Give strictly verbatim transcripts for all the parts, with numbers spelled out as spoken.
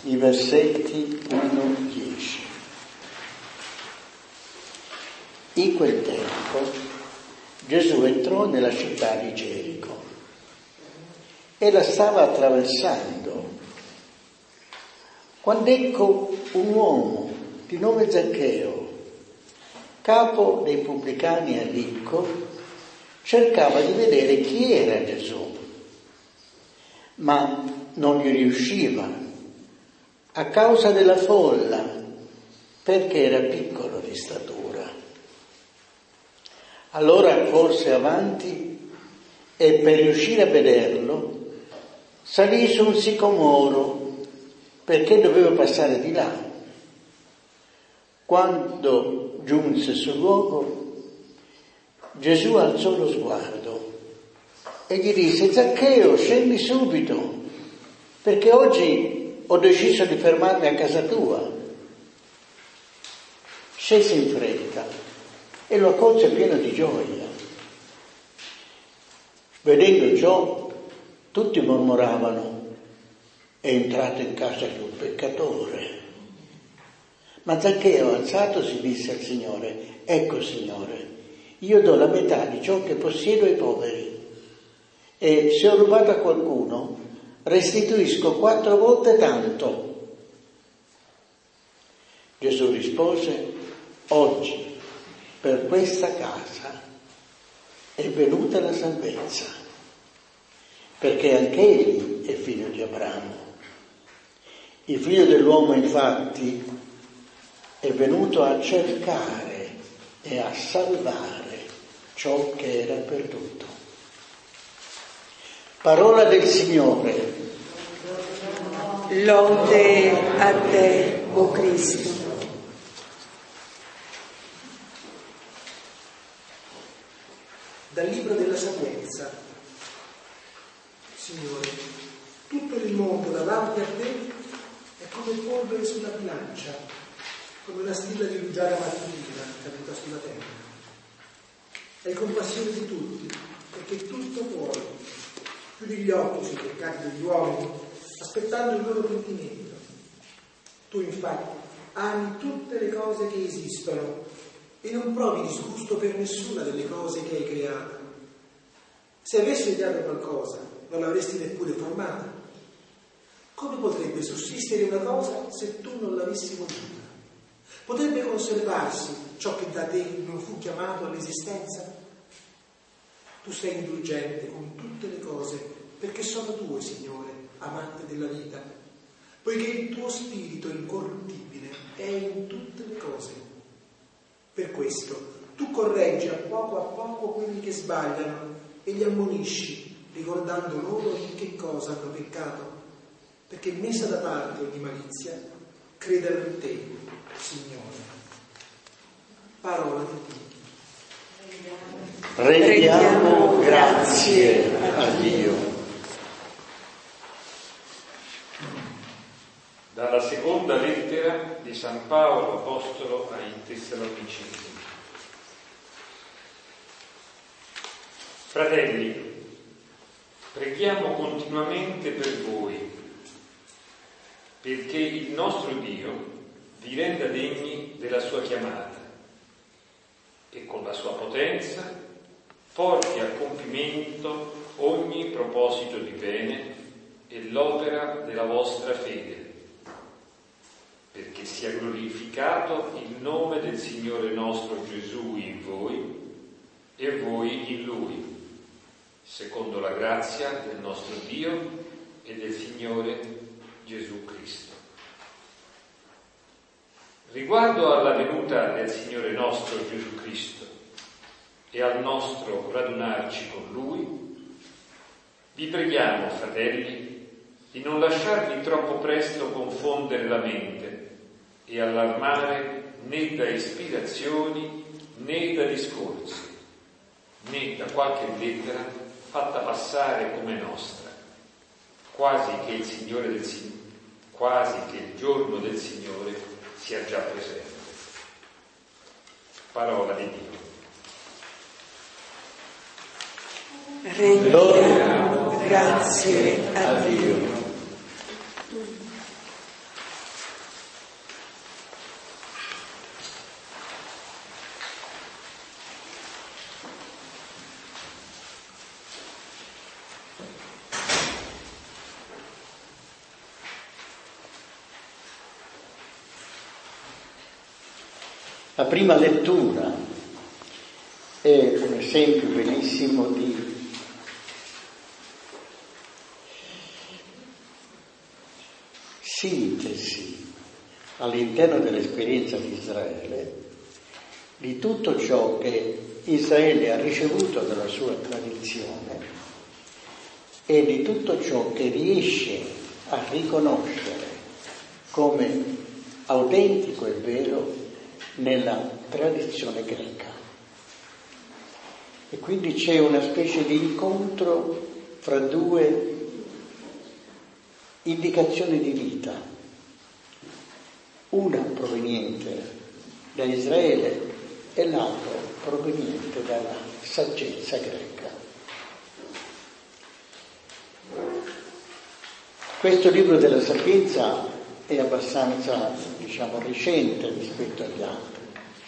i versetti uno dieci. In quel tempo Gesù entrò nella città di Gerico e la stava attraversando, quando ecco un uomo di nome Zaccheo, capo dei pubblicani e ricco, cercava di vedere chi era Gesù, ma non gli riusciva a causa della folla, perché era piccolo di statura. Allora corse avanti e per riuscire a vederlo salì su un sicomoro, perché doveva passare di là. Quando giunse sul luogo, Gesù alzò lo sguardo e gli disse: Zaccheo, scendi subito, perché oggi ho deciso di fermarmi a casa tua. Scese in fretta e lo accolse pieno di gioia. Vedendo ciò, tutti mormoravano: è entrato in casa di un peccatore. Ma Zaccheo, alzatosi, disse al Signore: ecco, Signore, io do la metà di ciò che possiedo ai poveri, e se ho rubato a qualcuno restituisco quattro volte tanto. Gesù rispose: oggi per questa casa è venuta la salvezza, perché anche egli è figlio di Abramo. Il figlio dell'uomo infatti è venuto a cercare e a salvare ciò che era perduto. Parola del Signore. Lode a te, o Cristo. Dal libro della Sapienza. Signore, tutto il mondo davanti a te è come polvere sulla bilancia, come una stilla di rugiada mattutina caduta sulla terra. Hai compassione di tutti, perché tutto puoi. Chiudi gli occhi sui peccati degli uomini, aspettando il loro pentimento. Tu infatti ami tutte le cose che esistono e non provi disgusto per nessuna delle cose che hai creato. Se avessi odiato qualcosa, non l'avresti neppure formata. Come potrebbe sussistere una cosa se tu non l'avessi voluta? Potrebbe conservarsi ciò che da te non fu chiamato all'esistenza? Tu sei indulgente con tutte le cose, perché sono tue, Signore, amante della vita, poiché il tuo spirito incorruttibile è in tutte le cose. Per questo tu correggi a poco a poco quelli che sbagliano e li ammonisci, ricordando loro in che cosa hanno peccato, perché messa da parte ogni malizia, credano in te, Signore. Parola di Dio. Rendiamo grazie a Dio. Dalla seconda lettera di San Paolo Apostolo ai Tessalonicesi. Fratelli, preghiamo continuamente per voi, perché il nostro Dio vi renda degni della sua chiamata e con la sua potenza porti a compimento ogni proposito di bene e l'opera della vostra fede, perché sia glorificato il nome del Signore nostro Gesù in voi e voi in Lui, secondo la grazia del nostro Dio e del Signore Gesù Cristo. Riguardo alla venuta del Signore nostro Gesù Cristo e al nostro radunarci con Lui, vi preghiamo, fratelli, di non lasciarvi troppo presto confondere la mente e allarmare né da ispirazioni né da discorsi, né da qualche lettera fatta passare come nostra, quasi che il Signore del Signore, quasi che il giorno del Signore sia già presente. Parola di Dio. Rendiamo grazie a Dio. La prima lettura è un esempio benissimo di sintesi all'interno dell'esperienza di Israele di tutto ciò che Israele ha ricevuto dalla sua tradizione e di tutto ciò che riesce a riconoscere come autentico e vero nella tradizione greca. E quindi c'è una specie di incontro fra due indicazioni di vita, una proveniente da Israele e l'altra proveniente dalla saggezza greca. Questo libro della Sapienza è abbastanza, diciamo, recente rispetto agli altri,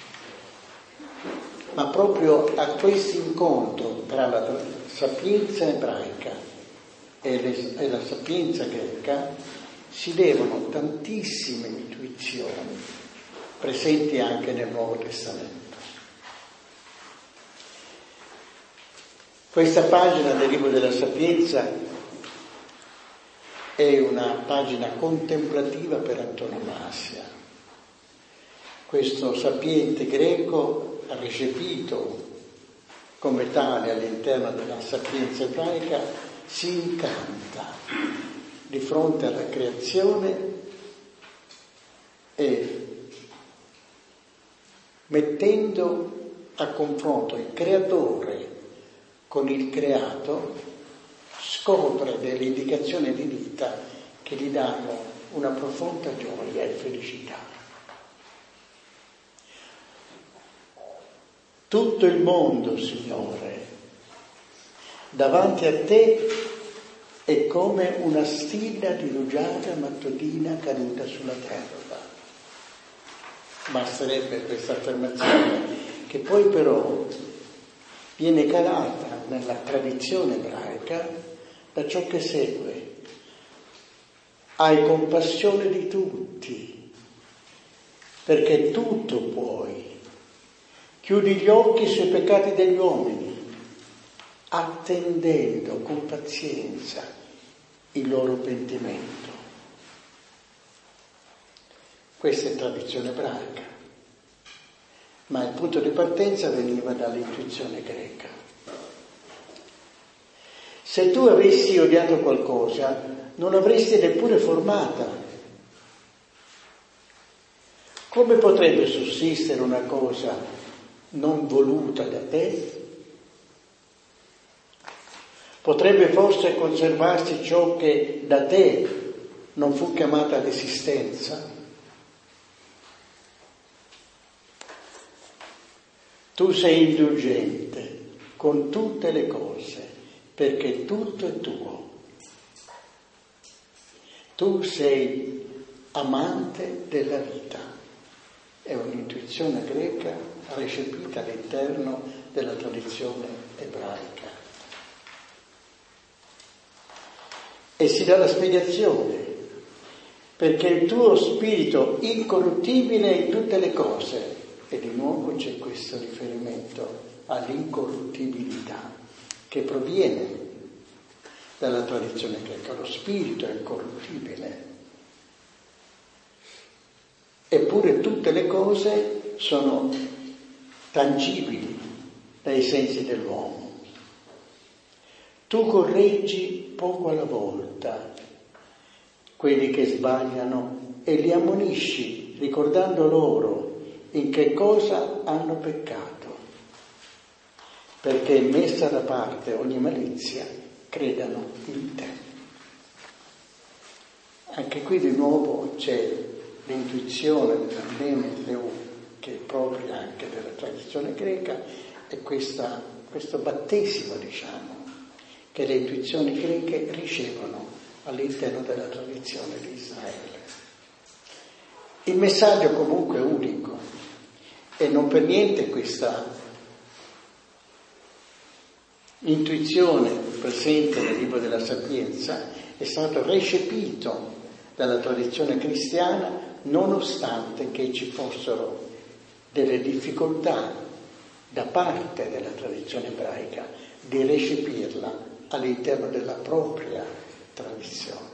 ma proprio a questo incontro tra la sapienza ebraica e, le, e la sapienza greca si devono tantissime intuizioni presenti anche nel Nuovo Testamento. Questa pagina del libro della Sapienza è una pagina contemplativa per antonomasia. Questo sapiente greco ha recepito come tale all'interno della sapienza ebraica, si incanta di fronte alla creazione e mettendo a confronto il creatore con il creato scopre delle indicazioni di vita che gli danno una profonda gioia e felicità. Tutto il mondo, Signore, davanti a te è come una stilla di rugiada mattutina caduta sulla terra. Basterebbe questa affermazione, che poi però viene calata nella tradizione ebraica da ciò che segue. Hai compassione di tutti, perché tutto puoi. Chiudi gli occhi sui peccati degli uomini, attendendo con pazienza il loro pentimento. Questa è tradizione ebraica, ma il punto di partenza veniva dall'intuizione greca. Se tu avessi odiato qualcosa, non l'avresti neppure formata. Come potrebbe sussistere una cosa non voluta da te? Potrebbe forse conservarsi ciò che da te non fu chiamata all'esistenza? Tu sei indulgente con tutte le cose, perché tutto è tuo. Tu sei amante della vita. È un'intuizione greca recepita all'interno della tradizione ebraica. E si dà la spiegazione, perché il tuo spirito incorruttibile in tutte le cose, e di nuovo c'è questo riferimento all'incorruttibilità che proviene dalla tradizione greca. Lo spirito è incorruttibile, eppure tutte le cose sono tangibili dai sensi dell'uomo. Tu correggi poco alla volta quelli che sbagliano e li ammonisci ricordando loro in che cosa hanno peccato, perché messa da parte ogni malizia credano in te. Anche qui di nuovo c'è l'intuizione del bene Leu, che è propria anche della tradizione greca, e questa, questo battesimo, diciamo, che le intuizioni greche ricevono all'interno della tradizione di Israele. Il messaggio comunque è unico e non per niente questa intuizione presente nel libro della Sapienza, è stato recepito dalla tradizione cristiana, nonostante che ci fossero delle difficoltà da parte della tradizione ebraica di recepirla all'interno della propria tradizione.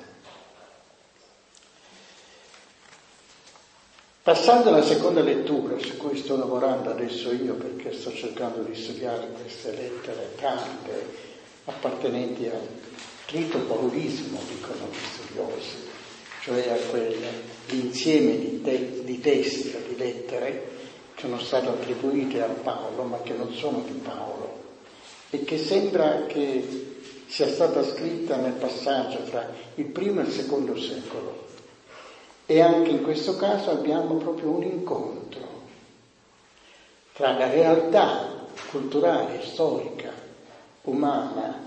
Passando alla seconda lettura, su cui sto lavorando adesso io, perché sto cercando di studiare queste lettere tarde appartenenti al trito-paulismo, dicono gli studiosi, cioè a quell'insieme di, te- di testi o di lettere che sono state attribuite a Paolo, ma che non sono di Paolo, e che sembra che sia stata scritta nel passaggio tra il primo e il secondo secolo. E anche in questo caso abbiamo proprio un incontro tra la realtà culturale, storica, umana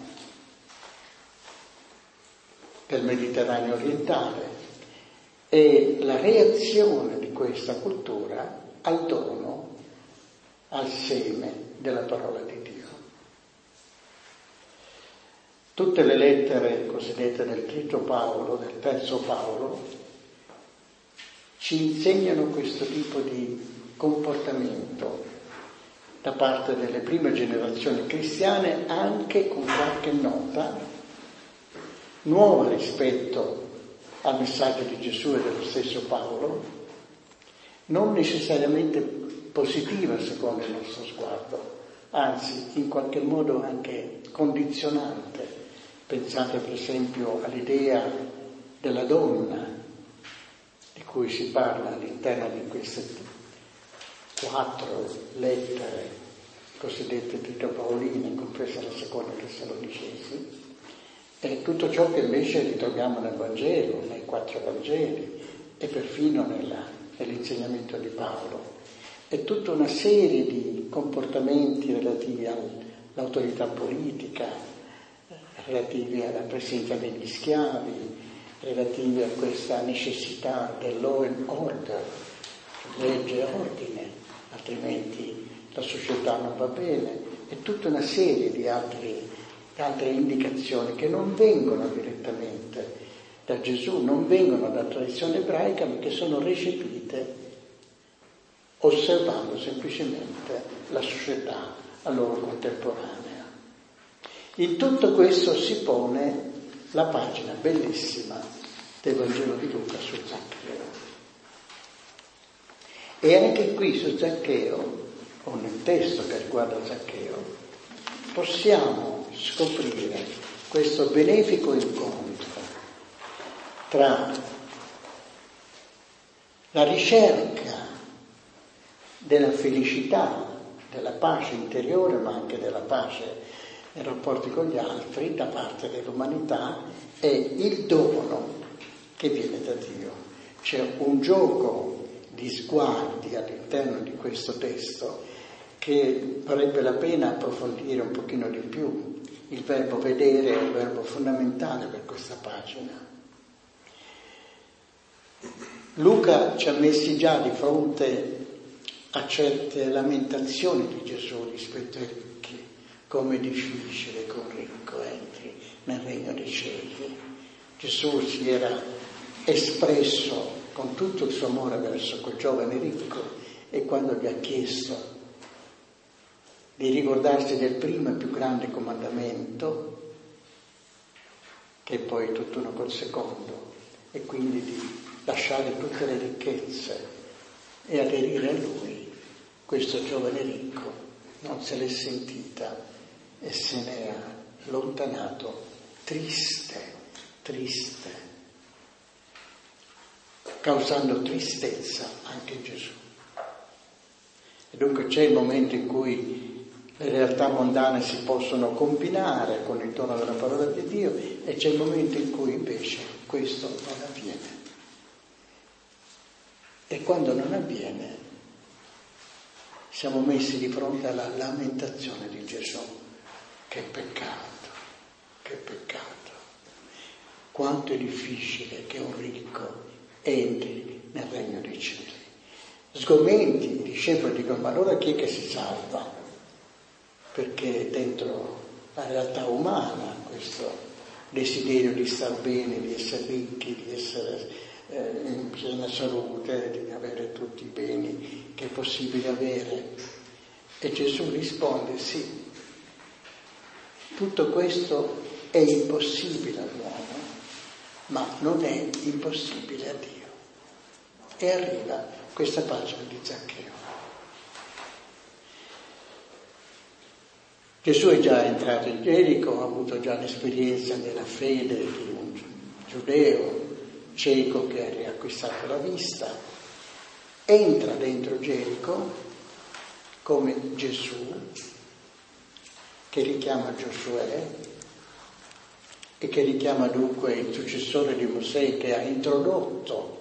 del Mediterraneo orientale e la reazione di questa cultura al dono, al seme della parola di Dio. Tutte le lettere cosiddette del trito Paolo, del terzo Paolo, ci insegnano questo tipo di comportamento da parte delle prime generazioni cristiane, anche con qualche nota nuova rispetto al messaggio di Gesù e dello stesso Paolo, non necessariamente positiva secondo il nostro sguardo, anzi in qualche modo anche condizionante. Pensate per esempio all'idea della donna di cui si parla all'interno di queste quattro lettere cosiddette trito-paoline, compresa la seconda Tessalonicesi, e tutto ciò che invece ritroviamo nel Vangelo, nei quattro Vangeli e perfino nella, nell'insegnamento di Paolo. È tutta una serie di comportamenti relativi all'autorità politica, relativi alla presenza degli schiavi, relativi a questa necessità del law and order, legge e ordine, altrimenti la società non va bene, e tutta una serie di altri, altre indicazioni che non vengono direttamente da Gesù, non vengono dalla tradizione ebraica, ma che sono recepite osservando semplicemente la società a loro contemporanea. In tutto questo si pone la pagina bellissima del Vangelo di Luca su Zaccheo. E anche qui su Zaccheo, o nel testo che riguarda Zaccheo, possiamo scoprire questo benefico incontro tra la ricerca della felicità, della pace interiore, ma anche della pace nei rapporti con gli altri da parte dell'umanità, e il dono che viene da Dio. C'è un gioco di sguardi all'interno di questo testo che varrebbe la pena approfondire un pochino di più. Il verbo vedere è un verbo fondamentale per questa pagina. Luca ci ha messi già di fronte a certe lamentazioni di Gesù rispetto ai ricchi. Come è difficile che un ricco entri nel regno dei cieli. Gesù si era espresso con tutto il suo amore verso quel giovane ricco, e quando gli ha chiesto di ricordarsi del primo e più grande comandamento, che è poi tutt'uno col secondo, e quindi di lasciare tutte le ricchezze e aderire a lui, questo giovane ricco non se l'è sentita e se ne è allontanato triste, triste, causando tristezza anche in Gesù. E dunque c'è il momento in cui le realtà mondane si possono combinare con il dono della parola di Dio, e c'è il momento in cui invece questo non avviene. E quando non avviene siamo messi di fronte alla lamentazione di Gesù. Che peccato, che peccato. Quanto è difficile che un ricco entri nel regno dei cieli. Sgomenti, i discepoli dicono: ma allora chi è che si salva? Perché dentro la realtà umana questo desiderio di star bene, di essere ricchi, di essere eh, in piena salute, di avere tutti i beni che è possibile avere. E Gesù risponde: sì, tutto questo è impossibile all'uomo, ma non è impossibile a Dio. E arriva questa pagina di Zaccheo. Gesù è già entrato in Gerico, ha avuto già l'esperienza della fede di un giudeo cieco che ha riacquistato la vista. Entra dentro Gerico come Gesù, che richiama Giosuè e che richiama dunque il successore di Mosè, che ha introdotto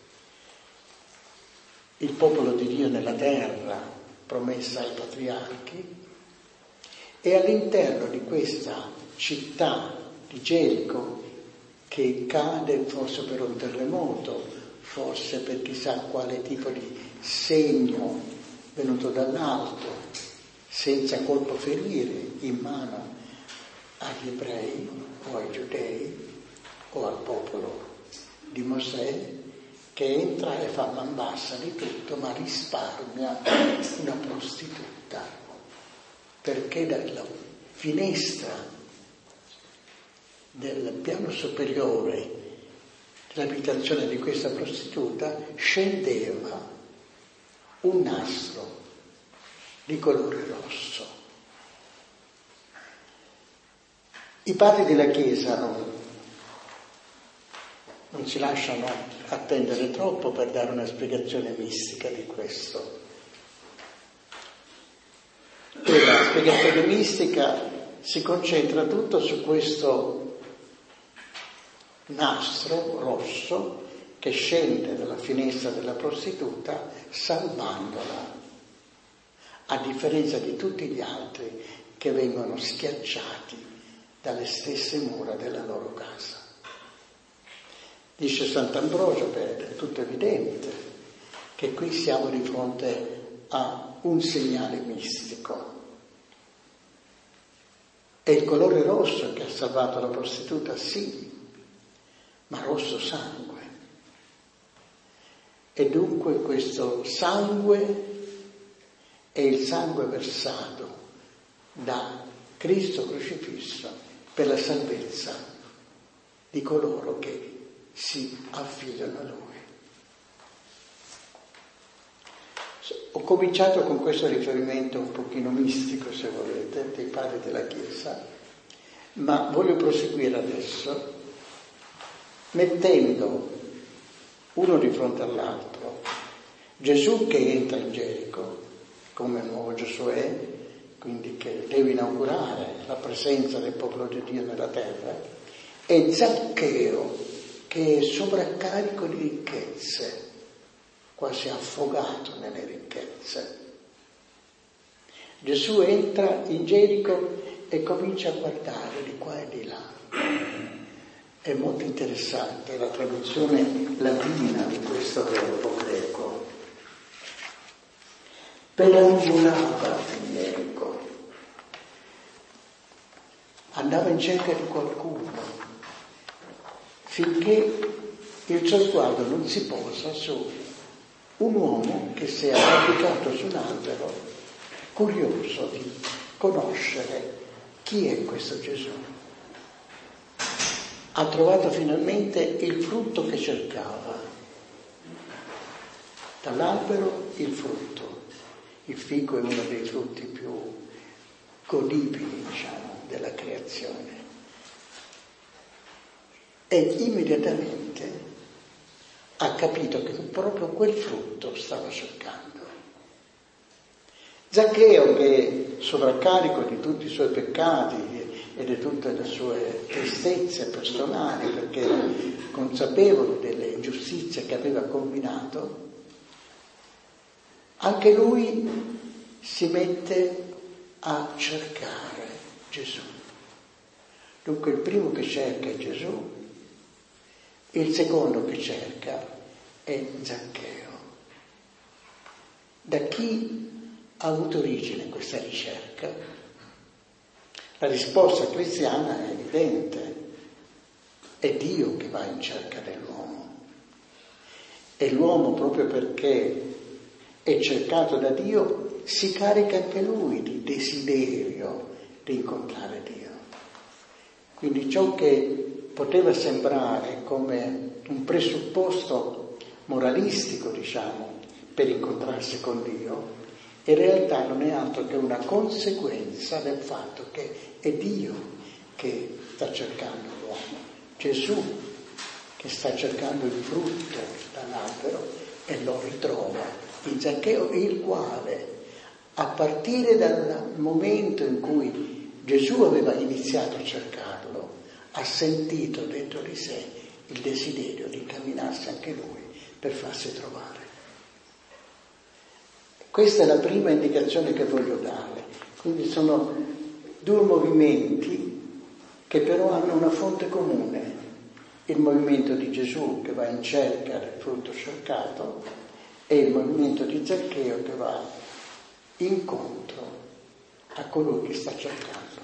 il popolo di Dio nella terra promessa ai patriarchi. E all'interno di questa città di Gerico, che cade forse per un terremoto, forse per chissà quale tipo di segno venuto dall'alto, senza colpo ferire in mano agli ebrei o ai giudei o al popolo di Mosè, che entra e fa man bassa di tutto, ma risparmia una prostituta, perché dalla finestra del piano superiore dell'abitazione di questa prostituta scendeva un nastro di colore rosso. I padri della Chiesa non, non si lasciano attendere troppo per dare una spiegazione mistica di questo. E la spiegazione mistica si concentra tutto su questo nastro rosso che scende dalla finestra della prostituta salvandola, a differenza di tutti gli altri che vengono schiacciati dalle stesse mura della loro casa. Dice Sant'Ambrogio, beh, è tutto evidente che qui siamo di fronte a un segnale mistico. È il colore rosso che ha salvato la prostituta, sì, ma rosso sangue. E dunque questo sangue è il sangue versato da Cristo crocifisso per la salvezza di coloro che si affidano a Lui. Ho cominciato con questo riferimento un pochino mistico, se volete, dei padri della Chiesa, ma voglio proseguire adesso mettendo uno di fronte all'altro Gesù che entra in Gerico come nuovo Giosuè, quindi che deve inaugurare la presenza del popolo di Dio nella terra, e Zaccheo che è sovraccarico di ricchezze, quasi affogato nelle ricchezze. Gesù entra in Gerico e comincia a guardare di qua e di là. È molto interessante la traduzione latina di questo verbo greco. Perambulava in Gerico, andava in cerca di qualcuno, finché il suo sguardo non si posa su un uomo che si è arrampicato su un albero, curioso di conoscere chi è questo Gesù. Ha trovato finalmente il frutto che cercava. Dall'albero il frutto. Il fico è uno dei frutti più godibili, diciamo, della creazione. E immediatamente ha capito che proprio quel frutto stava cercando. Zaccheo, che è sovraccarico di tutti i suoi peccati e di tutte le sue tristezze personali, perché consapevole delle ingiustizie che aveva combinato, anche lui si mette a cercare Gesù. Dunque il primo che cerca è Gesù, il secondo che cerca è Zaccheo. Da chi ha avuto origine questa ricerca? La risposta cristiana è evidente, è Dio che va in cerca dell'uomo. E l'uomo, proprio perché è cercato da Dio, si carica anche lui di desiderio di incontrare Dio. Quindi ciò che poteva sembrare come un presupposto moralistico, diciamo, per incontrarsi con Dio, in realtà non è altro che una conseguenza del fatto che è Dio che sta cercando l'uomo, Gesù che sta cercando il frutto dall'albero e lo ritrova in Zaccheo, il quale, a partire dal momento in cui Gesù aveva iniziato a cercarlo, ha sentito dentro di sé il desiderio di incamminarsi anche lui per farsi trovare. Questa è la prima indicazione che voglio dare. Quindi sono due movimenti che però hanno una fonte comune. Il movimento di Gesù che va in cerca del frutto cercato e il movimento di Zaccheo che va incontro a colui che sta cercando.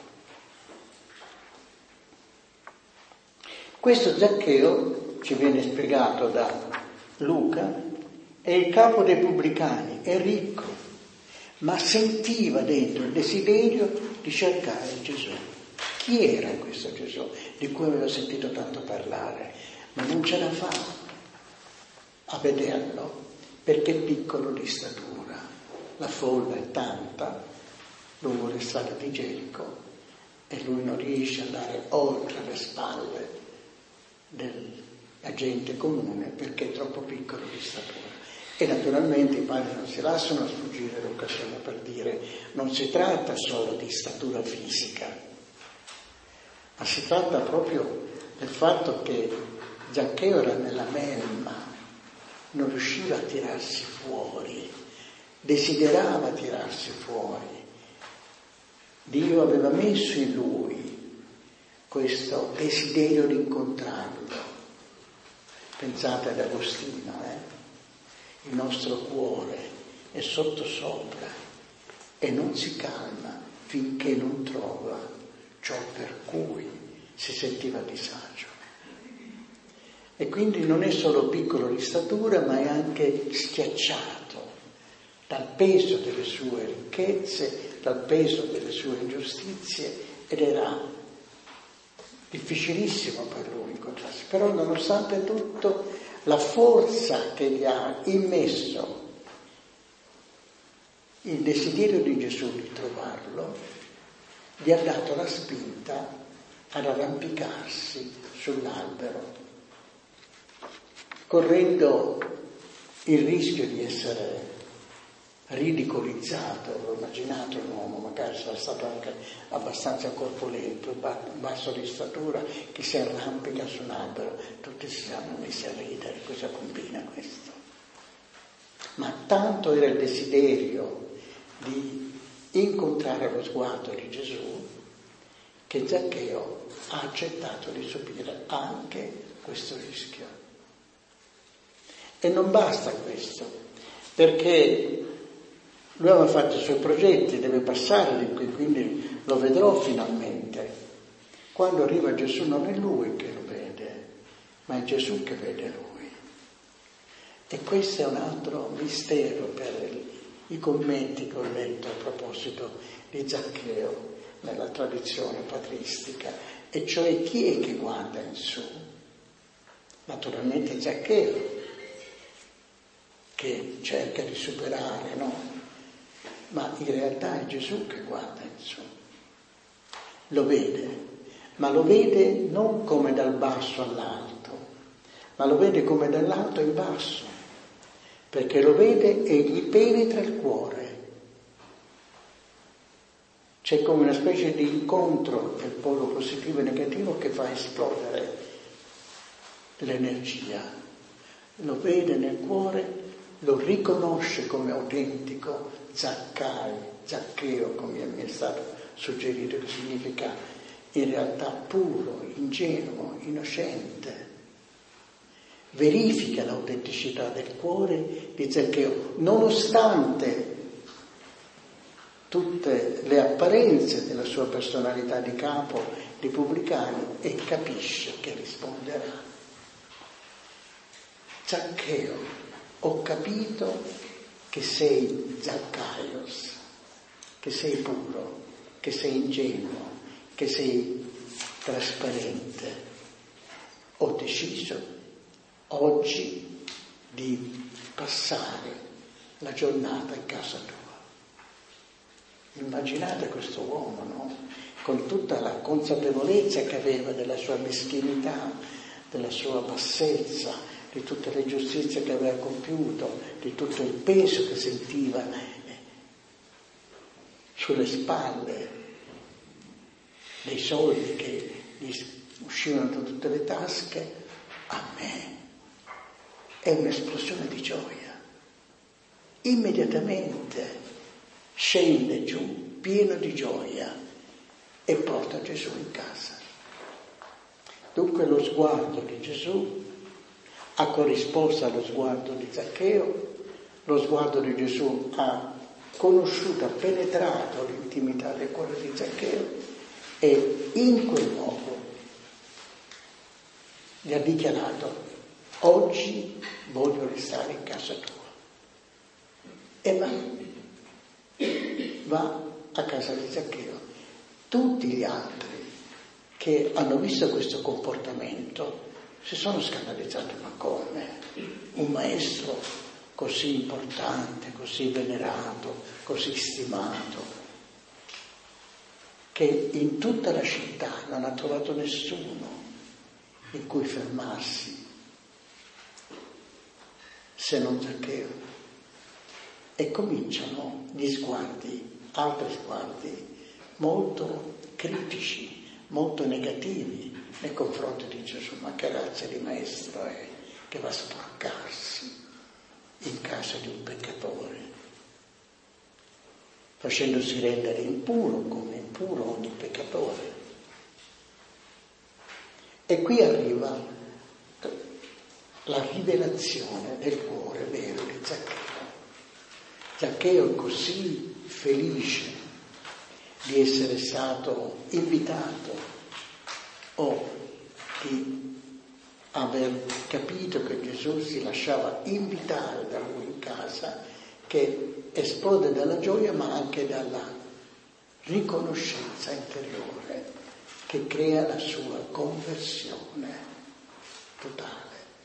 Questo Zaccheo, ci viene spiegato da Luca, è il capo dei pubblicani, è ricco, ma sentiva dentro il desiderio di cercare Gesù. Chi era questo Gesù di cui aveva sentito tanto parlare? Ma non ce la fa a vederlo perché è piccolo di statura. La folla è tanta lungo le strade di Gerico e lui non riesce ad andare oltre le spalle della gente comune perché è troppo piccolo di statura. E naturalmente i padri non si lasciano sfuggire l'occasione per dire non si tratta solo di statura fisica, ma si tratta proprio del fatto che Zaccheo era nella melma, non riusciva a tirarsi fuori, desiderava tirarsi fuori. Dio aveva messo in lui questo desiderio di incontrarlo. Pensate ad Agostino, eh? Il nostro cuore è sottosopra e non si calma finché non trova ciò per cui si sentiva a disagio. E quindi non è solo piccolo di statura, ma è anche schiacciato dal peso delle sue ricchezze, dal peso delle sue ingiustizie, ed era difficilissimo per lui incontrarsi. Però nonostante tutto la forza che gli ha immesso il desiderio di Gesù di trovarlo gli ha dato la spinta ad arrampicarsi sull'albero, correndo il rischio di essere ridicolizzato. Ho immaginato un uomo, magari sarà stato anche abbastanza corpulento, basso di statura, che si arrampica su un albero, tutti si siamo messi a ridere, cosa combina questo? Ma tanto era il desiderio di incontrare lo sguardo di Gesù che Zaccheo ha accettato di subire anche questo rischio. E non basta questo, perché lui aveva fatto i suoi progetti, deve passare di qui, quindi lo vedrò finalmente. Quando arriva Gesù non è lui che lo vede, ma è Gesù che vede lui. E questo è un altro mistero per i commenti che ho letto a proposito di Zaccheo nella tradizione patristica, e cioè chi è che guarda in su? Naturalmente Zaccheo, che cerca di superare, no? Ma in realtà è Gesù che guarda in su, lo vede, ma lo vede non come dal basso all'alto, ma lo vede come dall'alto in basso, perché lo vede e gli penetra il cuore. C'è come una specie di incontro del polo positivo e negativo che fa esplodere l'energia. Lo vede nel cuore, lo riconosce come autentico Zaccai, Zaccheo, come mi è stato suggerito, che significa in realtà puro, ingenuo, innocente. Verifica l'autenticità del cuore di Zaccheo, nonostante tutte le apparenze della sua personalità di capo di pubblicani e capisce che risponderà. Zaccheo, ho capito che sei Zaccaios, che sei puro, che sei ingenuo, che sei trasparente. Ho deciso oggi di passare la giornata in casa tua. Immaginate questo uomo, no? Con tutta la consapevolezza che aveva della sua meschinità, della sua bassezza, di tutte le ingiustizie che aveva compiuto, di tutto il peso che sentiva sulle spalle, dei soldi che gli uscivano da tutte le tasche. A me è un'esplosione di gioia. Immediatamente scende giù pieno di gioia e porta Gesù in casa. Dunque lo sguardo di Gesù ha corrisposto allo sguardo di Zaccheo, lo sguardo di Gesù ha conosciuto, ha penetrato l'intimità del cuore di Zaccheo e in quel modo gli ha dichiarato: oggi voglio restare in casa tua. E va, va a casa di Zaccheo. Tutti gli altri che hanno visto questo comportamento si sono scandalizzati: ma come? Un maestro così importante, così venerato, così stimato, che in tutta la città non ha trovato nessuno in cui fermarsi se non Zaccheo. E cominciano gli sguardi, altri sguardi molto critici, molto negativi nei confronti di Gesù. Ma che razza di maestro è che va a sporcarsi in casa di un peccatore, facendosi rendere impuro come impuro ogni peccatore? E qui arriva la rivelazione del cuore vero di Zaccheo. Zaccheo è così felice di essere stato invitato o di aver capito che Gesù si lasciava invitare da lui in casa, che esplode dalla gioia ma anche dalla riconoscenza interiore che crea la sua conversione totale.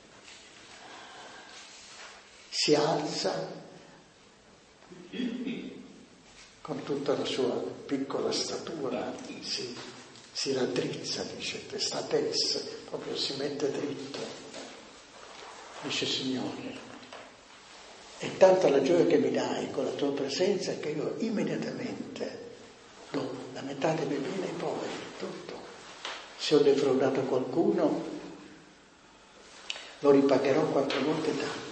Si alza con tutta la sua piccola statura, si, si raddrizza, dice testatesse, proprio si mette dritto. Dice: Signore, è tanta la gioia che mi dai con la tua presenza che io immediatamente do la metà dei miei beni ai poveri, tutto. Se ho defraudato qualcuno, lo ripagherò quattro volte tanto.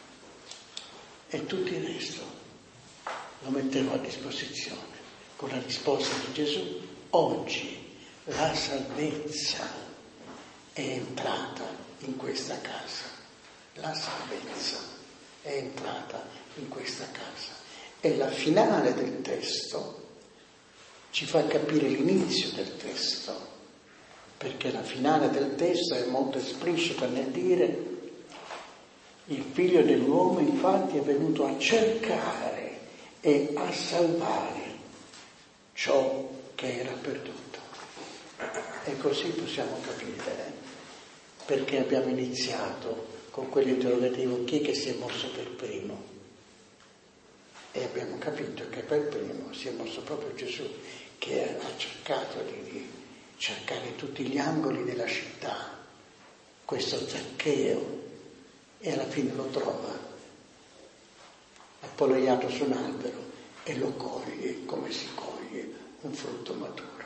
E tutto il resto lo metterò a disposizione. Con la risposta di Gesù: oggi la salvezza è entrata in questa casa. La salvezza è entrata in questa casa. E la finale del testo ci fa capire l'inizio del testo, perché la finale del testo è molto esplicita nel dire: il figlio dell'uomo infatti è venuto a cercare e a salvare ciò che era perduto. E così possiamo capire perché abbiamo iniziato con quell'interrogativo: chi è che si è mosso per primo? E abbiamo capito che per primo si è mosso proprio Gesù, che ha cercato di, di cercare tutti gli angoli della città questo Zaccheo, e alla fine lo trova appollaiato su un albero e lo coglie come si coglie un frutto maturo.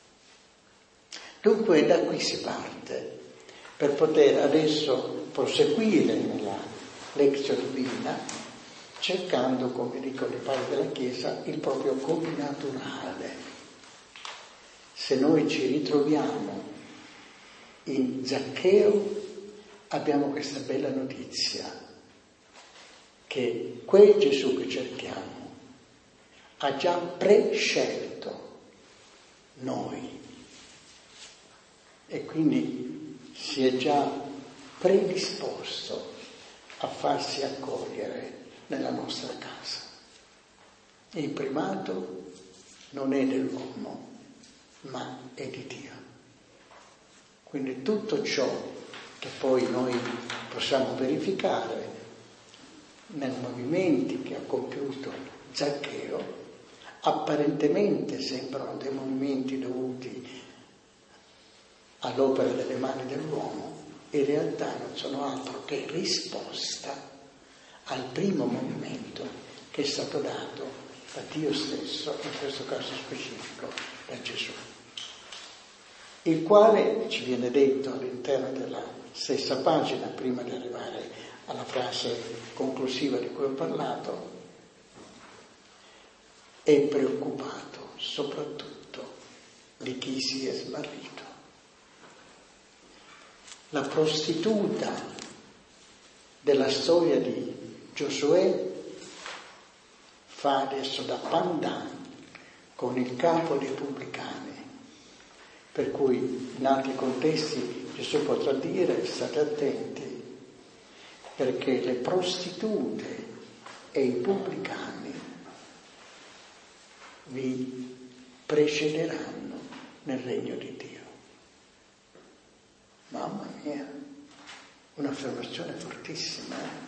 Dunque da qui si parte per poter adesso proseguire nella lezione divina, cercando, come dicono i padri della Chiesa, il proprio connaturale. Se noi ci ritroviamo in Zaccheo, abbiamo questa bella notizia, che quel Gesù che cerchiamo ha già prescelto noi e quindi si è già predisposto a farsi accogliere nella nostra casa. E il primato non è dell'uomo, ma è di Dio. Quindi tutto ciò che poi noi possiamo verificare nei movimenti che ha compiuto Zaccheo, apparentemente sembrano dei movimenti dovuti all'opera delle mani dell'uomo, in realtà non sono altro che risposta al primo movimento che è stato dato da Dio stesso, in questo caso specifico da Gesù, il quale ci viene detto all'interno della stessa pagina, prima di arrivare alla frase conclusiva di cui ho parlato, è preoccupato soprattutto di chi si è smarrito. La prostituta della storia di Giosuè fa adesso da pandan con il capo dei pubblicani, per cui in altri contesti Gesù potrà dire: state attenti, perché le prostitute e i pubblicani vi precederanno nel regno di Dio. Mamma mia, un'affermazione fortissima. Eh?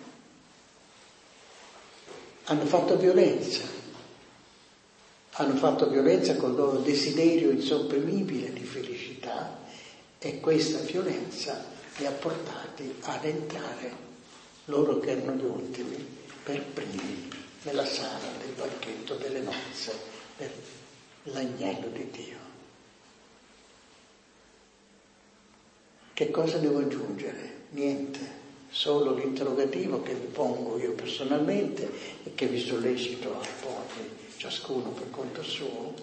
Hanno fatto violenza, hanno fatto violenza con il loro desiderio insopprimibile di felicità, e questa violenza li ha portati ad entrare, loro che erano gli ultimi, per primi nella sala del banchetto delle nozze dell'agnello di Dio. Che cosa devo aggiungere? Niente. Solo l'interrogativo che vi pongo io personalmente e che vi sollecito a porre ciascuno per conto suo,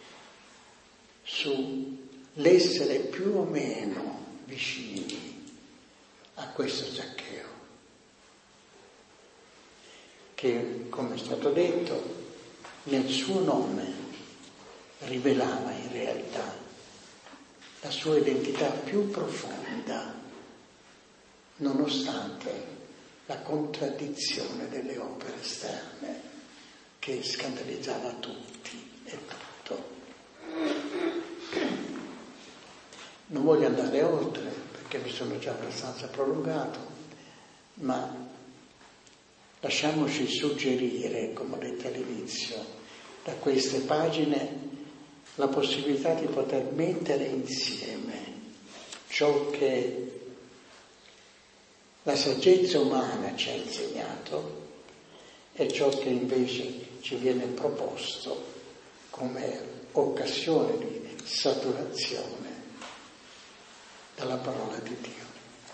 sull'essere più o meno vicini a questo Zaccheo, che, come è stato detto, nel suo nome rivelava in realtà la sua identità più profonda, nonostante la contraddizione delle opere esterne che scandalizzava tutti e tutto. Non voglio andare oltre perché mi sono già abbastanza prolungato, ma lasciamoci suggerire, come ho detto all'inizio, da queste pagine la possibilità di poter mettere insieme ciò che la saggezza umana ci ha insegnato e ciò che invece ci viene proposto come occasione di saturazione dalla parola di Dio.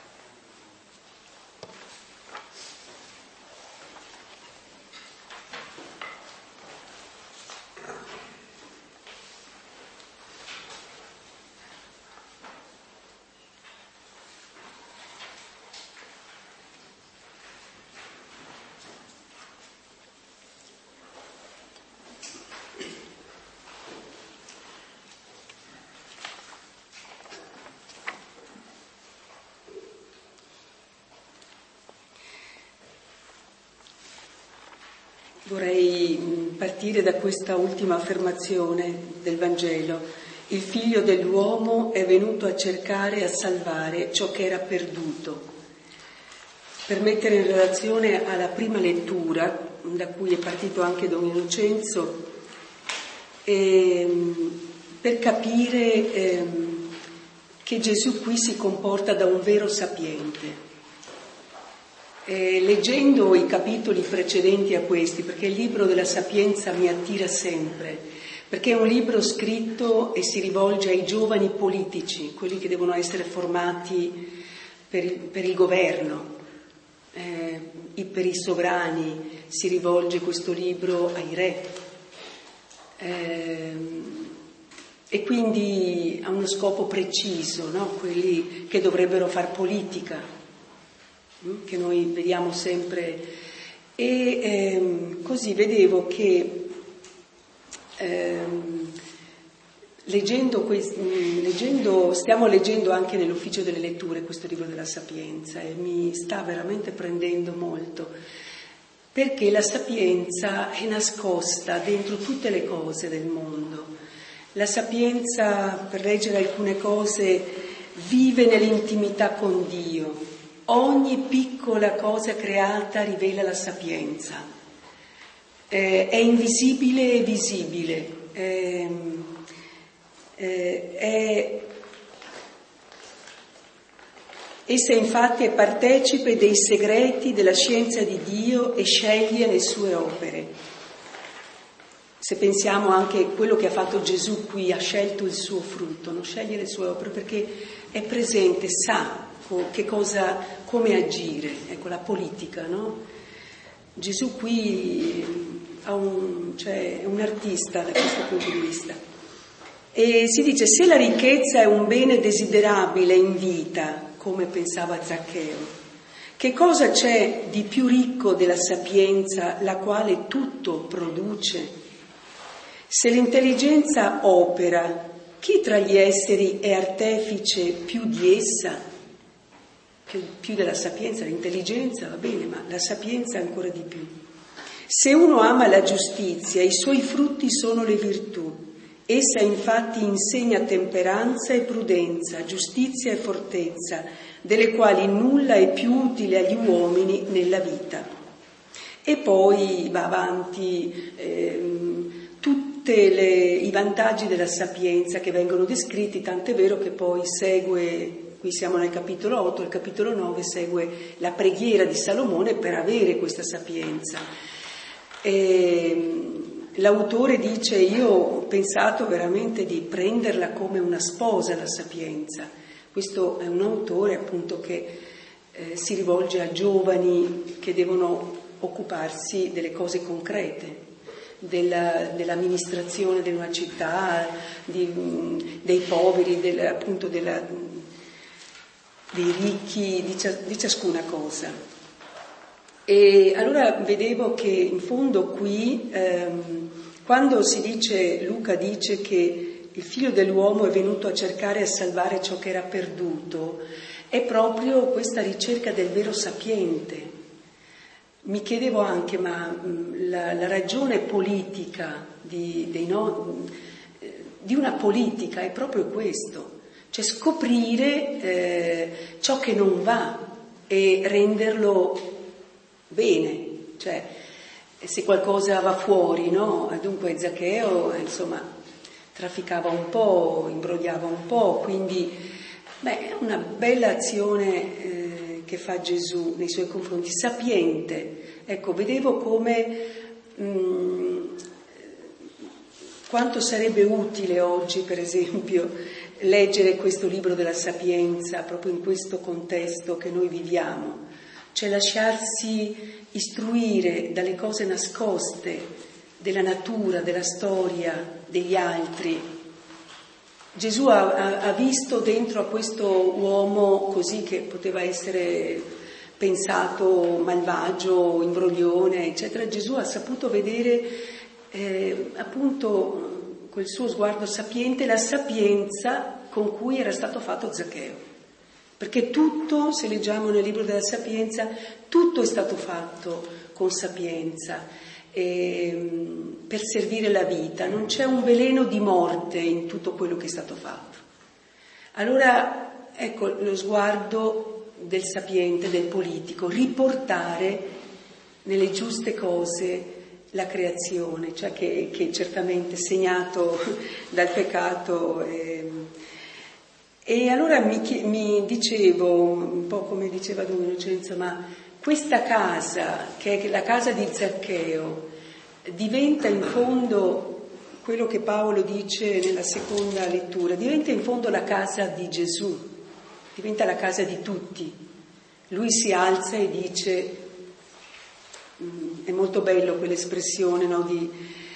Vorrei partire da questa ultima affermazione del Vangelo. Il figlio dell'uomo è venuto a cercare e a salvare ciò che era perduto. Per mettere in relazione alla prima lettura, da cui è partito anche Don Innocenzo, ehm, per capire ehm, che Gesù qui si comporta da un vero sapiente. Eh, leggendo i capitoli precedenti a questi, perché il libro della Sapienza mi attira sempre, perché è un libro scritto e si rivolge ai giovani politici, quelli che devono essere formati per il, per il governo, eh, per i sovrani, si rivolge questo libro ai re, eh, e quindi ha uno scopo preciso, no? Quelli che dovrebbero far politica, che noi vediamo sempre, e ehm, così vedevo che ehm, leggendo, quest- leggendo, stiamo leggendo anche nell'ufficio delle letture questo libro della Sapienza e mi sta veramente prendendo molto, perché la sapienza è nascosta dentro tutte le cose del mondo. La sapienza, per leggere alcune cose, vive nell'intimità con Dio. Ogni piccola cosa creata rivela la sapienza. Eh, è invisibile e visibile. Eh, eh, è... Essa infatti è partecipe dei segreti della scienza di Dio e sceglie le sue opere. Se pensiamo anche a quello che ha fatto Gesù qui, ha scelto il suo frutto, non sceglie le sue opere perché è presente, sa che cosa, come agire, ecco la politica, no? Gesù qui ha un, cioè, è un artista da questo punto di vista. E si dice, se la ricchezza è un bene desiderabile in vita, come pensava Zaccheo, che cosa c'è di più ricco della sapienza, la quale tutto produce? Se l'intelligenza opera, chi tra gli esseri è artefice più di essa? Più, più della sapienza, l'intelligenza va bene, ma la sapienza ancora di più. Se uno ama la giustizia, i suoi frutti sono le virtù. Essa infatti insegna temperanza e prudenza, giustizia e fortezza, delle quali nulla è più utile agli uomini nella vita. E poi va avanti ehm, tutti Le, i vantaggi della sapienza che vengono descritti, tant'è vero che poi segue, qui siamo nel capitolo otto, il capitolo nove segue la preghiera di Salomone per avere questa sapienza. E l'autore dice, io ho pensato veramente di prenderla come una sposa la sapienza. Questo è un autore appunto che eh, si rivolge a giovani che devono occuparsi delle cose concrete. Della, dell'amministrazione di una città, di, dei poveri, del, appunto della, dei ricchi, di, cia, di ciascuna cosa. E allora vedevo che in fondo qui, ehm, quando si dice, Luca dice che il figlio dell'uomo è venuto a cercare e a salvare ciò che era perduto, è proprio questa ricerca del vero sapiente. Mi chiedevo anche, ma la, la ragione politica di, dei no, di una politica è proprio questo, cioè scoprire eh, ciò che non va e renderlo bene, cioè se qualcosa va fuori, no? Dunque Zaccheo, insomma, trafficava un po', imbrogliava un po', quindi beh, è una bella azione eh, che fa Gesù nei suoi confronti, sapiente. Ecco, vedevo come mh, quanto sarebbe utile oggi, per esempio, leggere questo libro della Sapienza proprio in questo contesto che noi viviamo, cioè lasciarsi istruire dalle cose nascoste della natura, della storia, degli altri. Gesù ha, ha visto dentro a questo uomo così che poteva essere pensato malvagio, imbroglione, eccetera. Gesù ha saputo vedere eh, appunto col suo sguardo sapiente la sapienza con cui era stato fatto Zaccheo. Perché tutto, se leggiamo nel libro della Sapienza, tutto è stato fatto con sapienza eh, per servire la vita. Non c'è un veleno di morte in tutto quello che è stato fatto. Allora, ecco, lo sguardo del sapiente, del politico, riportare nelle giuste cose la creazione, cioè che, che è certamente segnato dal peccato. E, e allora mi, mi dicevo, un po' come diceva Don Innocenzo, ma questa casa, che è la casa di Zaccheo, diventa in fondo quello che Paolo dice nella seconda lettura, diventa in fondo la casa di Gesù. Diventa la casa di tutti. Lui si alza e dice, è molto bello quell'espressione, no? Di,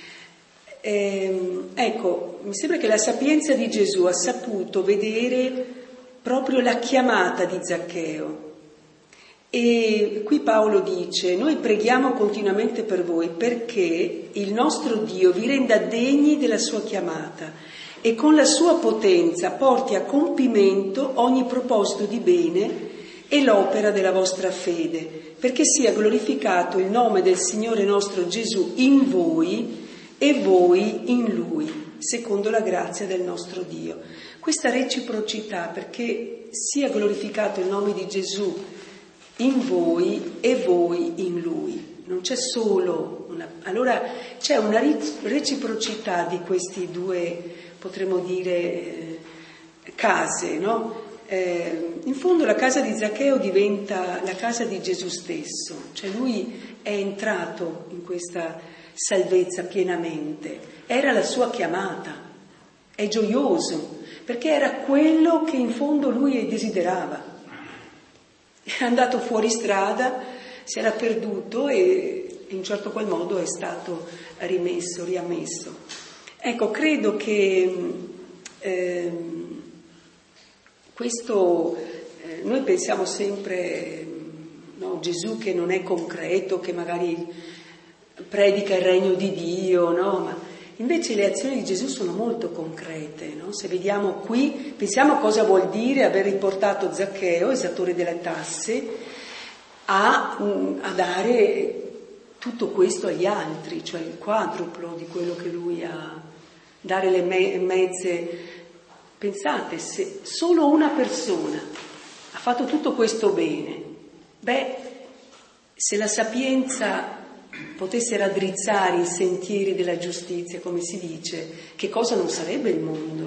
ehm, ecco, mi sembra che la sapienza di Gesù ha saputo vedere proprio la chiamata di Zaccheo E qui Paolo dice: noi preghiamo continuamente per voi perché il nostro Dio vi renda degni della sua chiamata e con la sua potenza porti a compimento ogni proposito di bene e l'opera della vostra fede, perché sia glorificato il nome del Signore nostro Gesù in voi e voi in Lui, secondo la grazia del nostro Dio. Questa reciprocità, perché sia glorificato il nome di Gesù in voi e voi in Lui. Non c'è solo una... Allora c'è una reciprocità di questi due, potremmo dire, eh, case, no? Eh, in fondo la casa di Zaccheo diventa la casa di Gesù stesso, cioè lui è entrato in questa salvezza pienamente, era la sua chiamata, è gioioso, perché era quello che in fondo lui desiderava. È andato fuori strada, si era perduto e in un certo qual modo è stato rimesso, riammesso. Ecco, credo che eh, questo, eh, noi pensiamo sempre, no, Gesù che non è concreto, che magari predica il regno di Dio, no? Ma invece le azioni di Gesù sono molto concrete, no? Se vediamo qui, pensiamo a cosa vuol dire aver riportato Zaccheo, esattore delle tasse, a, a dare tutto questo agli altri, cioè il quadruplo di quello che lui ha, dare le me- mezze. Pensate, se solo una persona ha fatto tutto questo bene, beh, se la sapienza potesse raddrizzare i sentieri della giustizia, come si dice, che cosa non sarebbe il mondo?